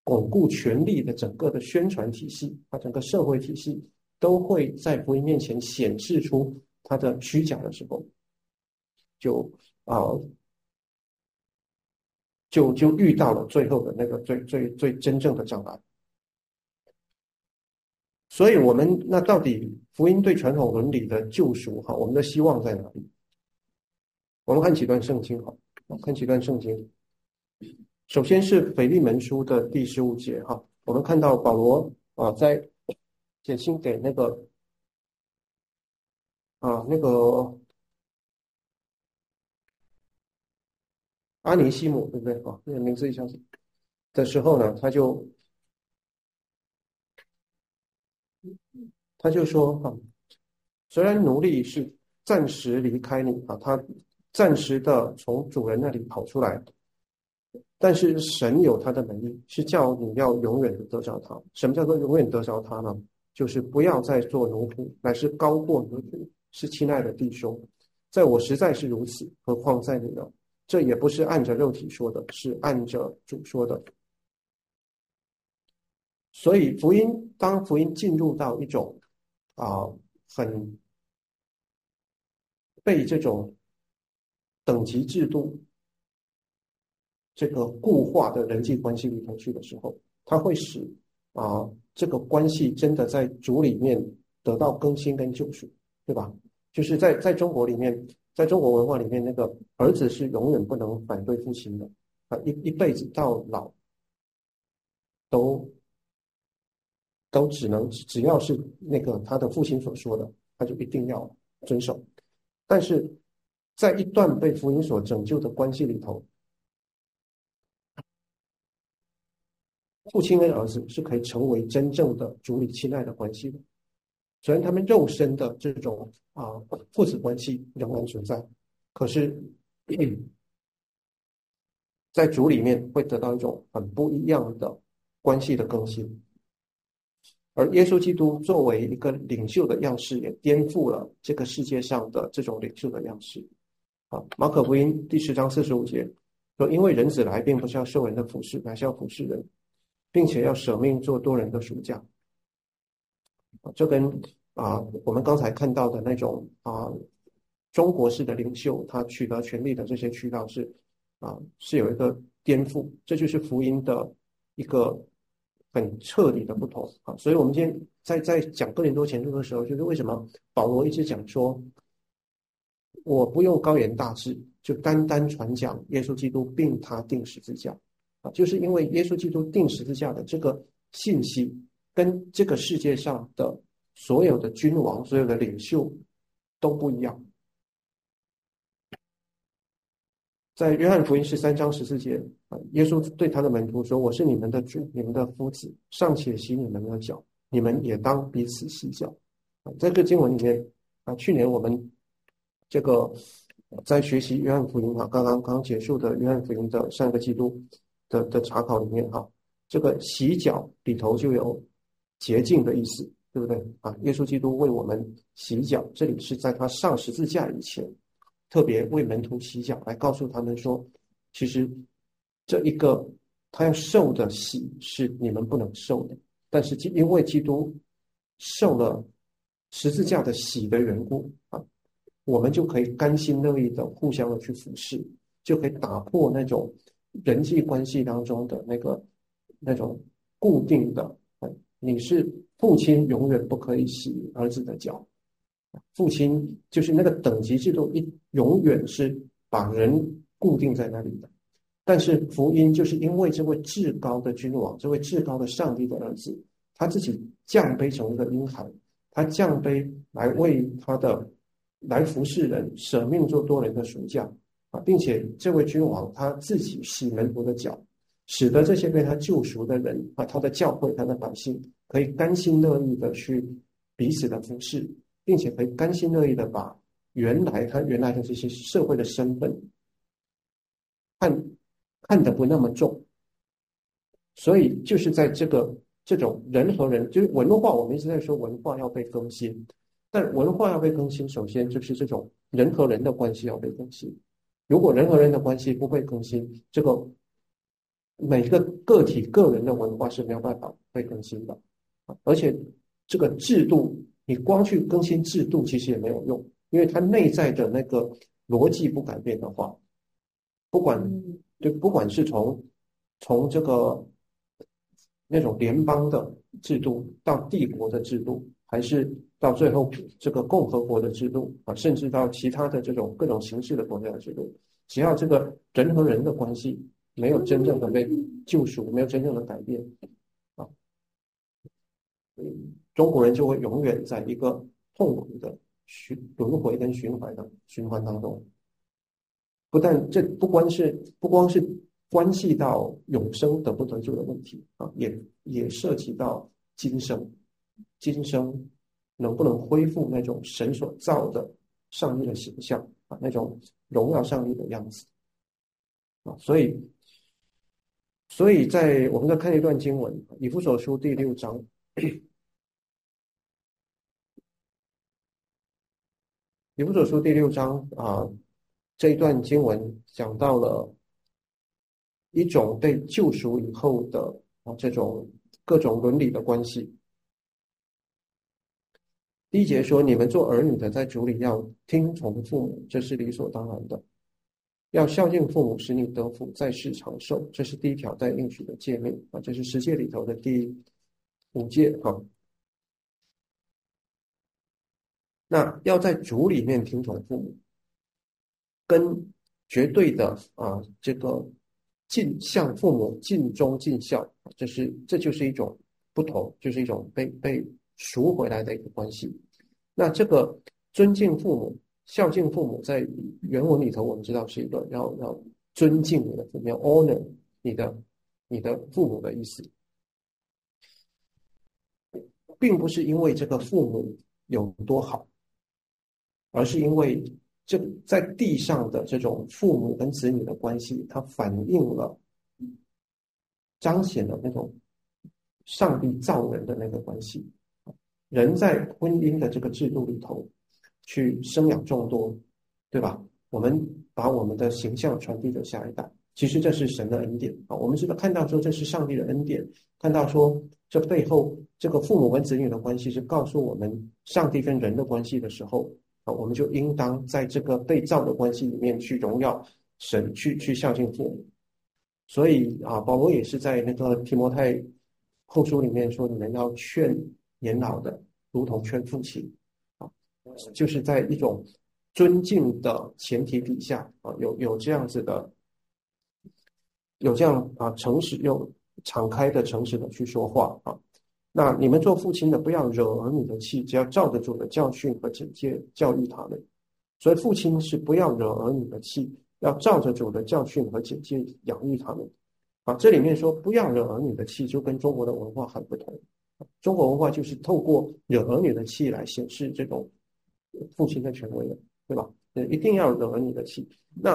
巩固权力的整个的宣传体系，它整个社会体系都会在福音面前显示出它的虚假的时候，就啊、就遇到了最后的那个最真正的障碍。所以我们那到底福音对传统伦理的救赎哈，我们的希望在哪里？我们看几段圣经哈，看几段圣经。首先是腓利门书的第15节哈，我们看到保罗在写信给那个阿尼西姆，对不对啊？那个名字一下子的时候呢，他就说虽然奴隶是暂时离开你他暂时的从主人那里跑出来，但是神有他的门意，是叫你要永远的得着他。什么叫做永远得着他呢？就是不要再做奴仆，乃是高过奴仆，是亲爱的弟兄。在我实在是如此，何况在你呢？这也不是按着肉体说的，是按着主说的。所以当福音进入到一种很被这种等级制度这个固化的人际关系里头去的时候，它会使这个关系真的在主里面得到更新跟救赎，对吧？就是在中国里面，在中国文化里面，那个儿子是永远不能反对父亲的一辈子到老都只要是那个他的父亲所说的，他就一定要遵守。但是在一段被福音所拯救的关系里头，父亲跟儿子是可以成为真正的主里亲爱的关系的。虽然他们肉身的这种父子关系仍然存在，可是在主里面会得到一种很不一样的关系的更新。而耶稣基督作为一个领袖的样式，也颠覆了这个世界上的这种领袖的样式。马可福音第10章45节说：“因为人子来，并不是要受人的服侍，乃是要服侍人，并且要舍命做多人的赎价。”这跟我们刚才看到的那种中国式的领袖他取得权力的这些渠道是有一个颠覆，这就是福音的一个很彻底的不同所以我们今天在讲哥林多前书的时候，就是为什么保罗一直讲说，我不用高言大志，就单单传讲耶稣基督并他钉十字架就是因为耶稣基督钉十字架的这个信息，跟这个世界上的所有的君王、所有的领袖都不一样。在约翰福音13章14节耶稣对他的门徒说：“我是你们的主，你们的夫子，尚且洗你们的脚，你们也当彼此洗脚。”在这个经文里面去年我们这个在学习约翰福音刚刚结束的约翰福音的上个季度的查考里面这个洗脚里头就有洁净的意思，对不对耶稣基督为我们洗脚，这里是在他上十字架以前特别为门徒洗脚，来告诉他们说，其实这一个他要受的洗是你们不能受的，但是因为基督受了十字架的洗的缘故我们就可以甘心乐意的互相的去服侍，就可以打破那种人际关系当中的那种固定的你是父亲永远不可以洗儿子的脚，父亲就是那个等级制度永远是把人固定在那里的。但是福音就是因为这位至高的君王，这位至高的上帝的儿子，他自己降卑成一个婴孩，他降卑来服侍人，舍命做多人的赎价并且这位君王他自己洗门徒的脚，使得这些被他救赎的人他的教会他的百姓可以甘心乐意的去彼此的服侍，并且可以甘心乐意的把原来的这些社会的身份看得不那么重。所以就是在这种人和人，就是文化，我们一直在说文化要被更新，但文化要被更新，首先就是这种人和人的关系要被更新。如果人和人的关系不被更新，这个每个个体个人的文化是没有办法被更新的，而且这个制度，你光去更新制度其实也没有用，因为它内在的那个逻辑不改变的话，不管不管是从这个那种联邦的制度到帝国的制度，还是到最后这个共和国的制度啊，甚至到其他的这种各种形式的国家的制度，只要这个人和人的关系没有真正的被救赎，没有真正的改变啊，中国人就会永远在一个痛苦的轮回跟循环当中。不但这不光是关系到永生得不得救的问题啊，也涉及到今生能不能恢复那种神所造的上帝的形象啊，那种荣耀上帝的样子啊，所以在我们再看一段经文，以弗所书第6章。以弗所书第6章啊，这一段经文讲到了一种被救赎以后的这种各种伦理的关系。第1节说，你们做儿女的在主里要听从父母，这是理所当然的；要孝敬父母，使你得福，在世长寿，这是第1条在应许的诫命啊，这是10诫里头的第5诫啊。那要在主里面听从父母，跟绝对的这个向父母尽忠尽孝，这就是一种不同，就是一种被赎回来的一个关系。那这个尊敬父母、孝敬父母，在原文里头我们知道是一个要尊敬你的父母，要 honor 你的父母的意思，并不是因为这个父母有多好，而是因为这在地上的这种父母跟子女的关系，它反映了、彰显了那种上帝造人的那个关系。人在婚姻的这个制度里头去生养众多，对吧？我们把我们的形象传递给下一代，其实这是神的恩典啊。我们知道看到说这是上帝的恩典，看到说这背后这个父母跟子女的关系是告诉我们上帝跟人的关系的时候啊，我们就应当在这个被造的关系里面去荣耀神，去孝敬父母。所以啊，保罗也是在那个提摩太后书里面说，你们要劝年老的，如同劝父亲啊，就是在一种尊敬的前提底下啊，有这样子的，有这样诚实又敞开的、诚实的去说话啊。那你们做父亲的，不要惹儿女的气，只要照着主的教训和警戒教育他们。所以父亲是不要惹儿女的气，要照着主的教训和警戒养育他们。啊，这里面说不要惹儿女的气，就跟中国的文化很不同。中国文化就是透过惹儿女的气来显示这种父亲的权威的，对吧？一定要惹儿女的气。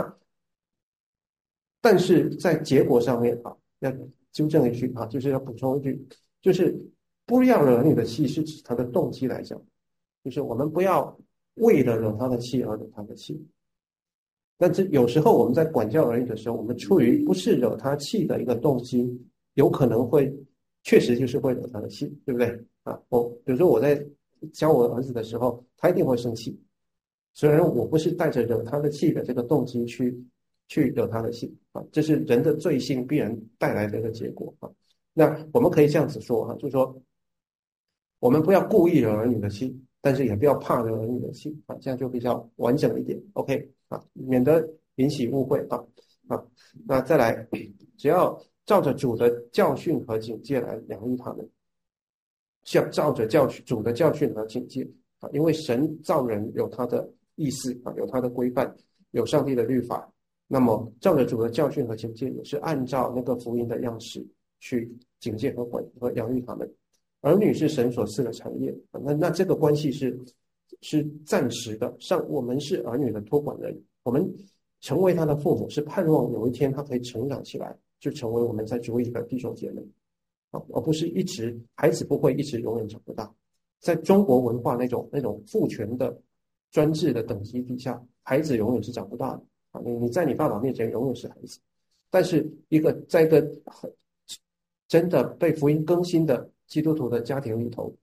但是在结果上面啊，要纠正一句啊，就是要补充一句，就是不要惹儿女的气，是指他的动机来讲，就是我们不要为了惹他的气而惹他的气。但是有时候我们在管教儿女的时候，我们出于不是惹他气的一个动机，有可能会确实就是会惹他的气，对不对啊？比如说我在教我儿子的时候，他一定会生气，虽然我不是带着惹他的气的这个动机去惹他的气啊，这是人的罪性必然带来的一个结果啊。那我们可以这样子说哈，就是说我们不要故意惹儿女的气，但是也不要怕惹儿女的气啊，这样就比较完整一点 ，OK 啊，免得引起误会啊。那再来，只要照着主的教训和警戒来养育他们，像照着主的教训和警戒啊，因为神造人有他的意思啊，有他的规范，有上帝的律法，那么照着主的教训和警戒，也是按照那个福音的样式去警戒和养育他们。儿女是神所赐的产业，那这个关系是暂时的。我们是儿女的托管人，我们成为他的父母，是盼望有一天他可以成长起来，就成为我们在主里的弟兄姐妹而不是孩子不会一直永远长不大。在中国文化那种父权的专制的等级底下，孩子永远是长不大的啊！你在你爸爸面前永远是孩子， 但是在一个真的被福音更新的基督徒的家庭里头，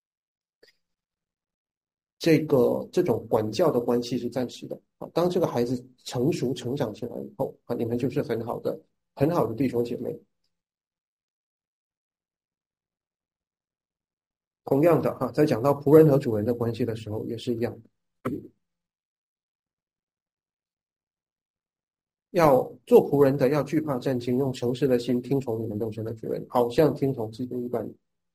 这种管教的关系是暂时的啊。当这个孩子成熟成长起来以后啊，你们就是很好的弟兄姐妹。同样的哈，在讲到仆人和主人的关系的时候，也是一样，要做仆人的要惧怕战兢，用诚实的心听从你们肉身的主人，好像听从基督一般。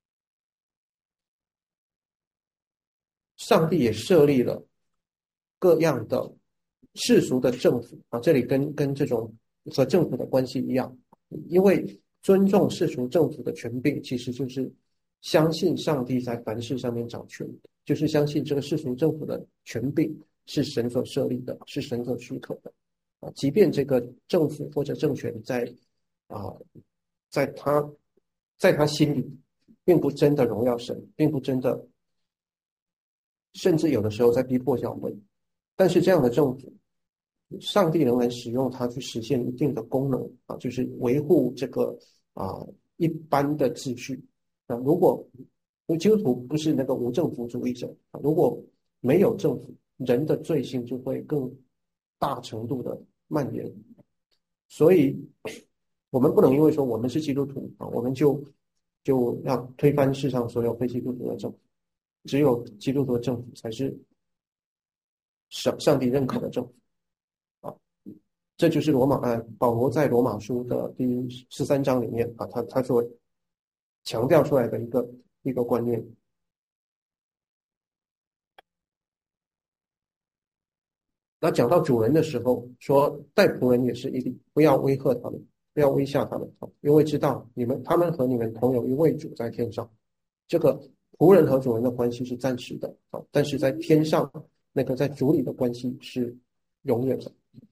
上帝也设立了各样的世俗的政府啊，这里跟这种和政府的关系一样，因为尊重世俗政府的权柄，其实就是相信上帝在凡事上面掌权，就是相信这个世俗政府的权柄是神所设立的，是神所许可的啊。即便这个政府或者政权啊，在他心里并不真的荣耀神，并不真的，甚至有的时候在逼迫教会，但是这样的政府，上帝仍然使用它去实现一定的功能啊，就是维护这个啊一般的秩序啊。如果基督徒不是那个无政府主义者啊，如果没有政府，人的罪性就会更大程度的蔓延。所以，我们不能因为说我们是基督徒啊，我们就要推翻世上所有非基督徒的政府，只有基督徒的政府才是上帝认可的政府啊。这就是保罗在罗马书的第13章里面啊，他所强调出来的一个观念。那讲到主人的时候，说待仆人也是一理，不要威吓他们，不要威吓他们，因为知道他们和你们同有一位主在天上。这个仆人和主人的关系是暂时的啊，但是在天上那个在主里的关系是永远的。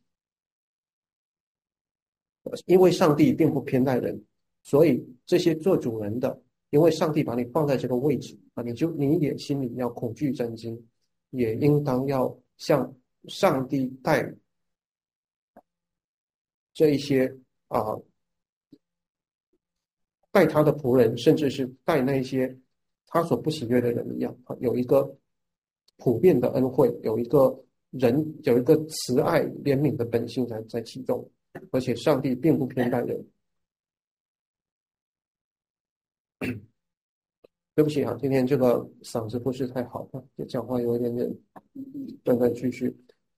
因为上帝并不偏待人，所以这些做主人的，因为上帝把你放在这个位置啊，你也心里要恐惧战兢，也应当要向上帝带这一些啊，带他的仆人，甚至是带那些他所不喜悦的人一样啊，有一个普遍的恩惠，有一个慈爱怜悯的本性在其中，而且上帝并不偏待人。对不起啊，今天这个嗓子不是太好啊，讲话有一点点断断续续。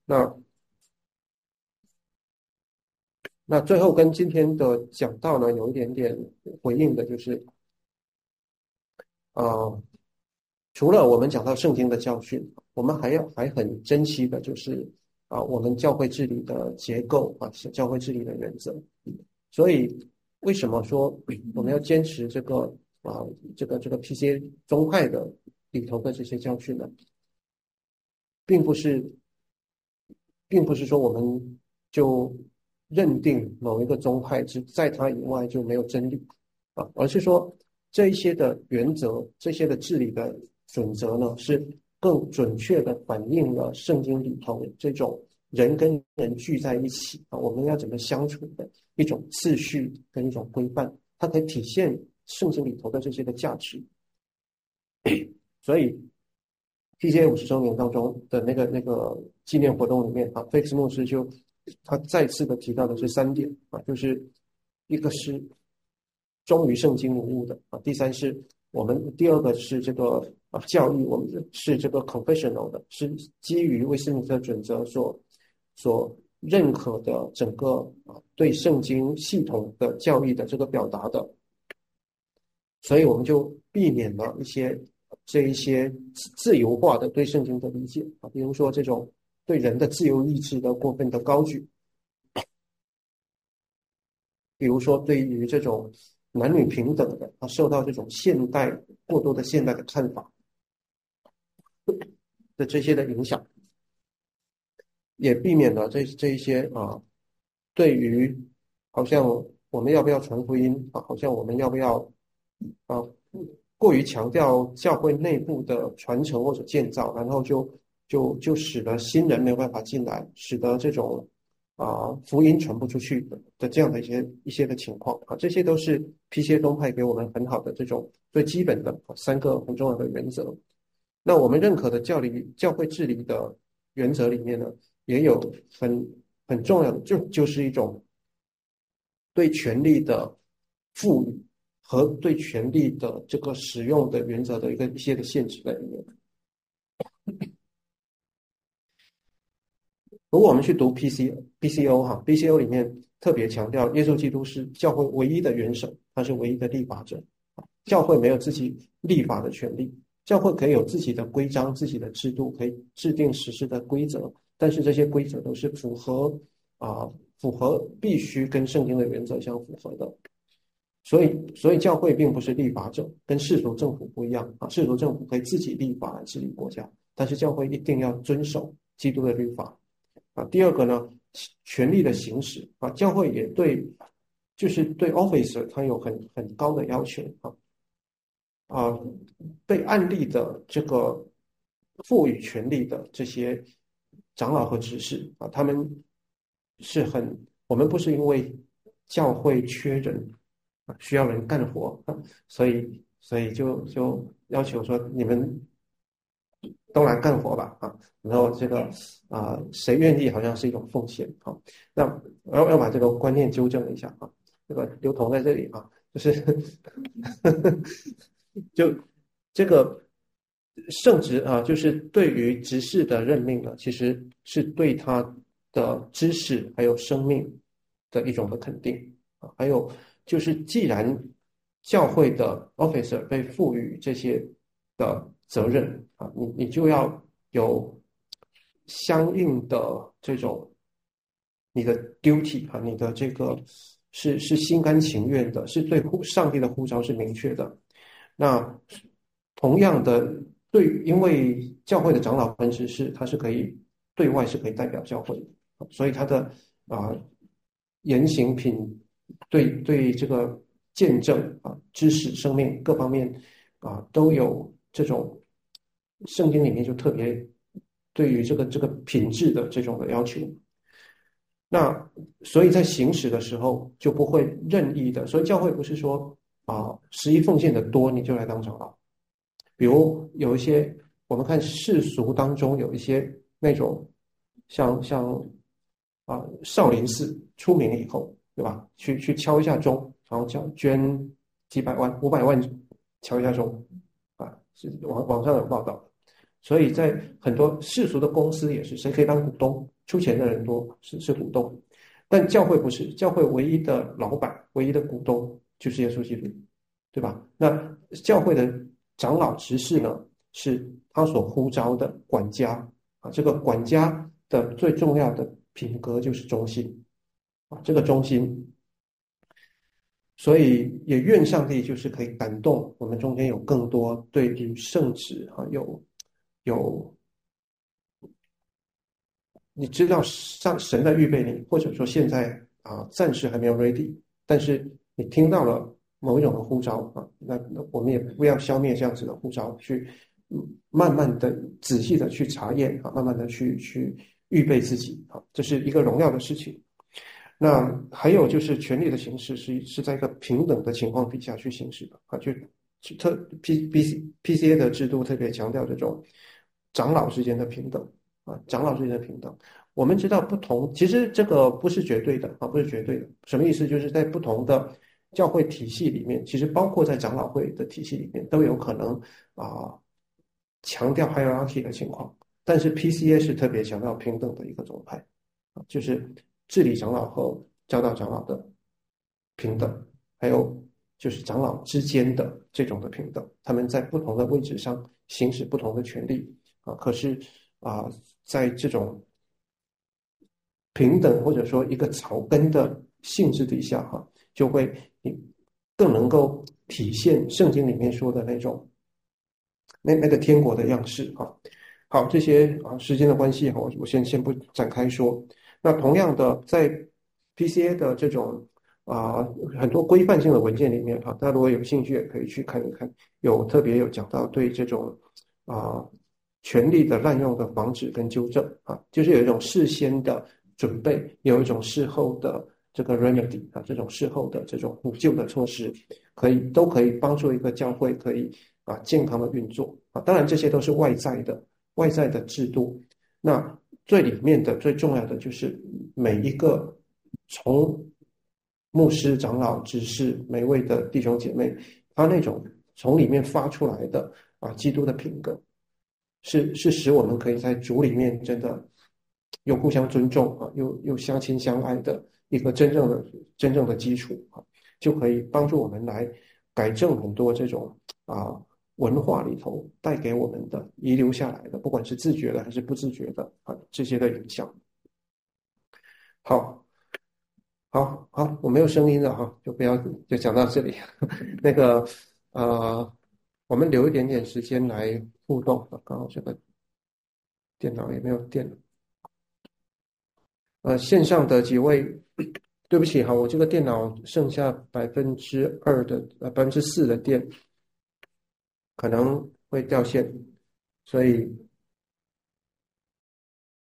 那最后跟今天的讲道呢有一点点回应的，就是除了我们讲到圣经的教训，我们还很珍惜的就是我们教会治理的结构啊，教会治理的原则。所以为什么说我们要坚持这个PCA 宗派的里头的这些教训呢？并不是说我们就认定某一个宗派在它以外就没有真理啊，而是说这一些的原则，这些的治理的准则呢，是更准确的反映了圣经里头这种人跟人聚在一起啊，我们要怎么相处的一种次序跟一种规范，它可以体现圣经里头的这些的价值。所以 PCA 50周年当中的那个纪念活动里面啊，菲克斯牧师他再次的提到的是3点啊，就是一个是忠于圣经无误的啊，第二个是这个教义，我们是这个 confessional 的，是基于威斯敏斯特准则所认可的整个对圣经系统的教义的这个表达的，所以我们就避免了这一些自由化的对圣经的理解啊，比如说这种对人的自由意志的过分的高举，比如说对于这种男女平等的受到这种过多的现代的看法的这些的影响，也避免了这一些对于好像我们要不要传福音啊，好像我们要不要啊过于强调教会内部的传承或者建造，然后就使得新人没有办法进来，使得这种福音传不出去的这样的一些的情况啊，这些都是 PCA 宗派给我们很好的这种最基本的三个很重要的原则。那我们认可的教会治理的原则里面呢，也有很重要的，就是一种对权力的赋予和对权力的这个使用的原则的一些的限制在里面。如果我们去读 PCO 里面特别强调，耶稣基督是教会唯一的元首，他是唯一的立法者，教会没有自己立法的权利，教会可以有自己的规章、自己的制度，可以制定实施的规则，但是这些规则都是符合必须跟圣经的原则相符合的。所以教会并不是立法者，跟世俗政府不一样啊。世俗政府可以自己立法来治理国家，但是教会一定要遵守基督的律法啊。第二个呢，权力的行使啊，教会也就是对 officer 他有很高的要求被按立的这个赋予权力的这些长老和执事啊，他们我们不是因为教会缺人需要人干活所以就要求说你们都来干活吧然后这个谁愿意好像是一种奉献那要把这个观念纠正一下这个刘同在这里就是就这个圣职就是对于执事的任命呢，其实是对他的知识还有生命的一种的肯定还有就是既然教会的 officer 被赋予这些的责任你就要有相应的这种你的 duty 你的这个是心甘情愿的，是对上帝的呼召是明确的。那同样的，因为教会的长老跟执事，他是可以对外是可以代表教会的，所以他的言行品对这个见证知识、生命各方面都有这种圣经里面就特别对于这个品质的这种的要求。那所以在行使的时候就不会任意的，所以教会不是说十一奉献的多你就来当长老。比如有一些我们看世俗当中有一些那种像少林寺出名以后，对吧？去敲一下钟，然后捐几百万、500万敲一下钟是网上有报道。所以在很多世俗的公司也是，谁可以当股东？出钱的人多是股东，但教会不是，教会唯一的老板、唯一的股东就是耶稣基督，对吧？那教会的长老执事呢，是他所呼召的管家这个管家的最重要的品格就是忠心这个忠心，所以也愿上帝就是可以感动我们中间有更多对于圣旨有你知道神在预备你，或者说现在暂时还没有 ready， 但是你听到了某一种的呼召那我们也不要消灭这样子的呼召，去慢慢的仔细的去查验慢慢的去预备自己这是一个荣耀的事情。那还有就是权力的行使是在一个平等的情况底下去行使的PCA 的制度特别强调这种长老之间的平等长老之间的平等。我们知道不同，其实这个不是绝对的不是绝对的。什么意思？就是在不同的教会体系里面，其实包括在长老会的体系里面，都有可能强调 hierarchy 的情况。但是 PCA 是特别强调平等的一个宗派就是治理长老和教导长老的平等，还有就是长老之间的这种的平等，他们在不同的位置上行使不同的权利可是在这种平等或者说一个草根的性质底下就会更能够体现圣经里面说的那种那个天国的样式好，这些时间的关系我先不展开说。那同样的，在 PCA 的这种很多规范性的文件里面大家如果有兴趣也可以去看一看，特别有讲到对这种权力的滥用的防止跟纠正就是有一种事先的准备，有一种事后的这个 remedy 啊，这种事后的这种补救的措施，都可以帮助一个教会可以健康的运作啊。当然这些都是外在的制度，那最里面的最重要的就是每一个从牧师、长老、执事每位的弟兄姐妹，他那种从里面发出来的基督的品格，是使我们可以在主里面真的又互相尊重又相亲相爱的一个真正的基础就可以帮助我们来改正很多这种文化里头带给我们的遗留下来的，不管是自觉的还是不自觉的这些的影响。好，我没有声音了就不要就讲到这里。那个我们留一点点时间来互动刚好这个电脑也没有电了。线上的几位，对不起我这个电脑剩下2%的4%的电，可能会掉线，所以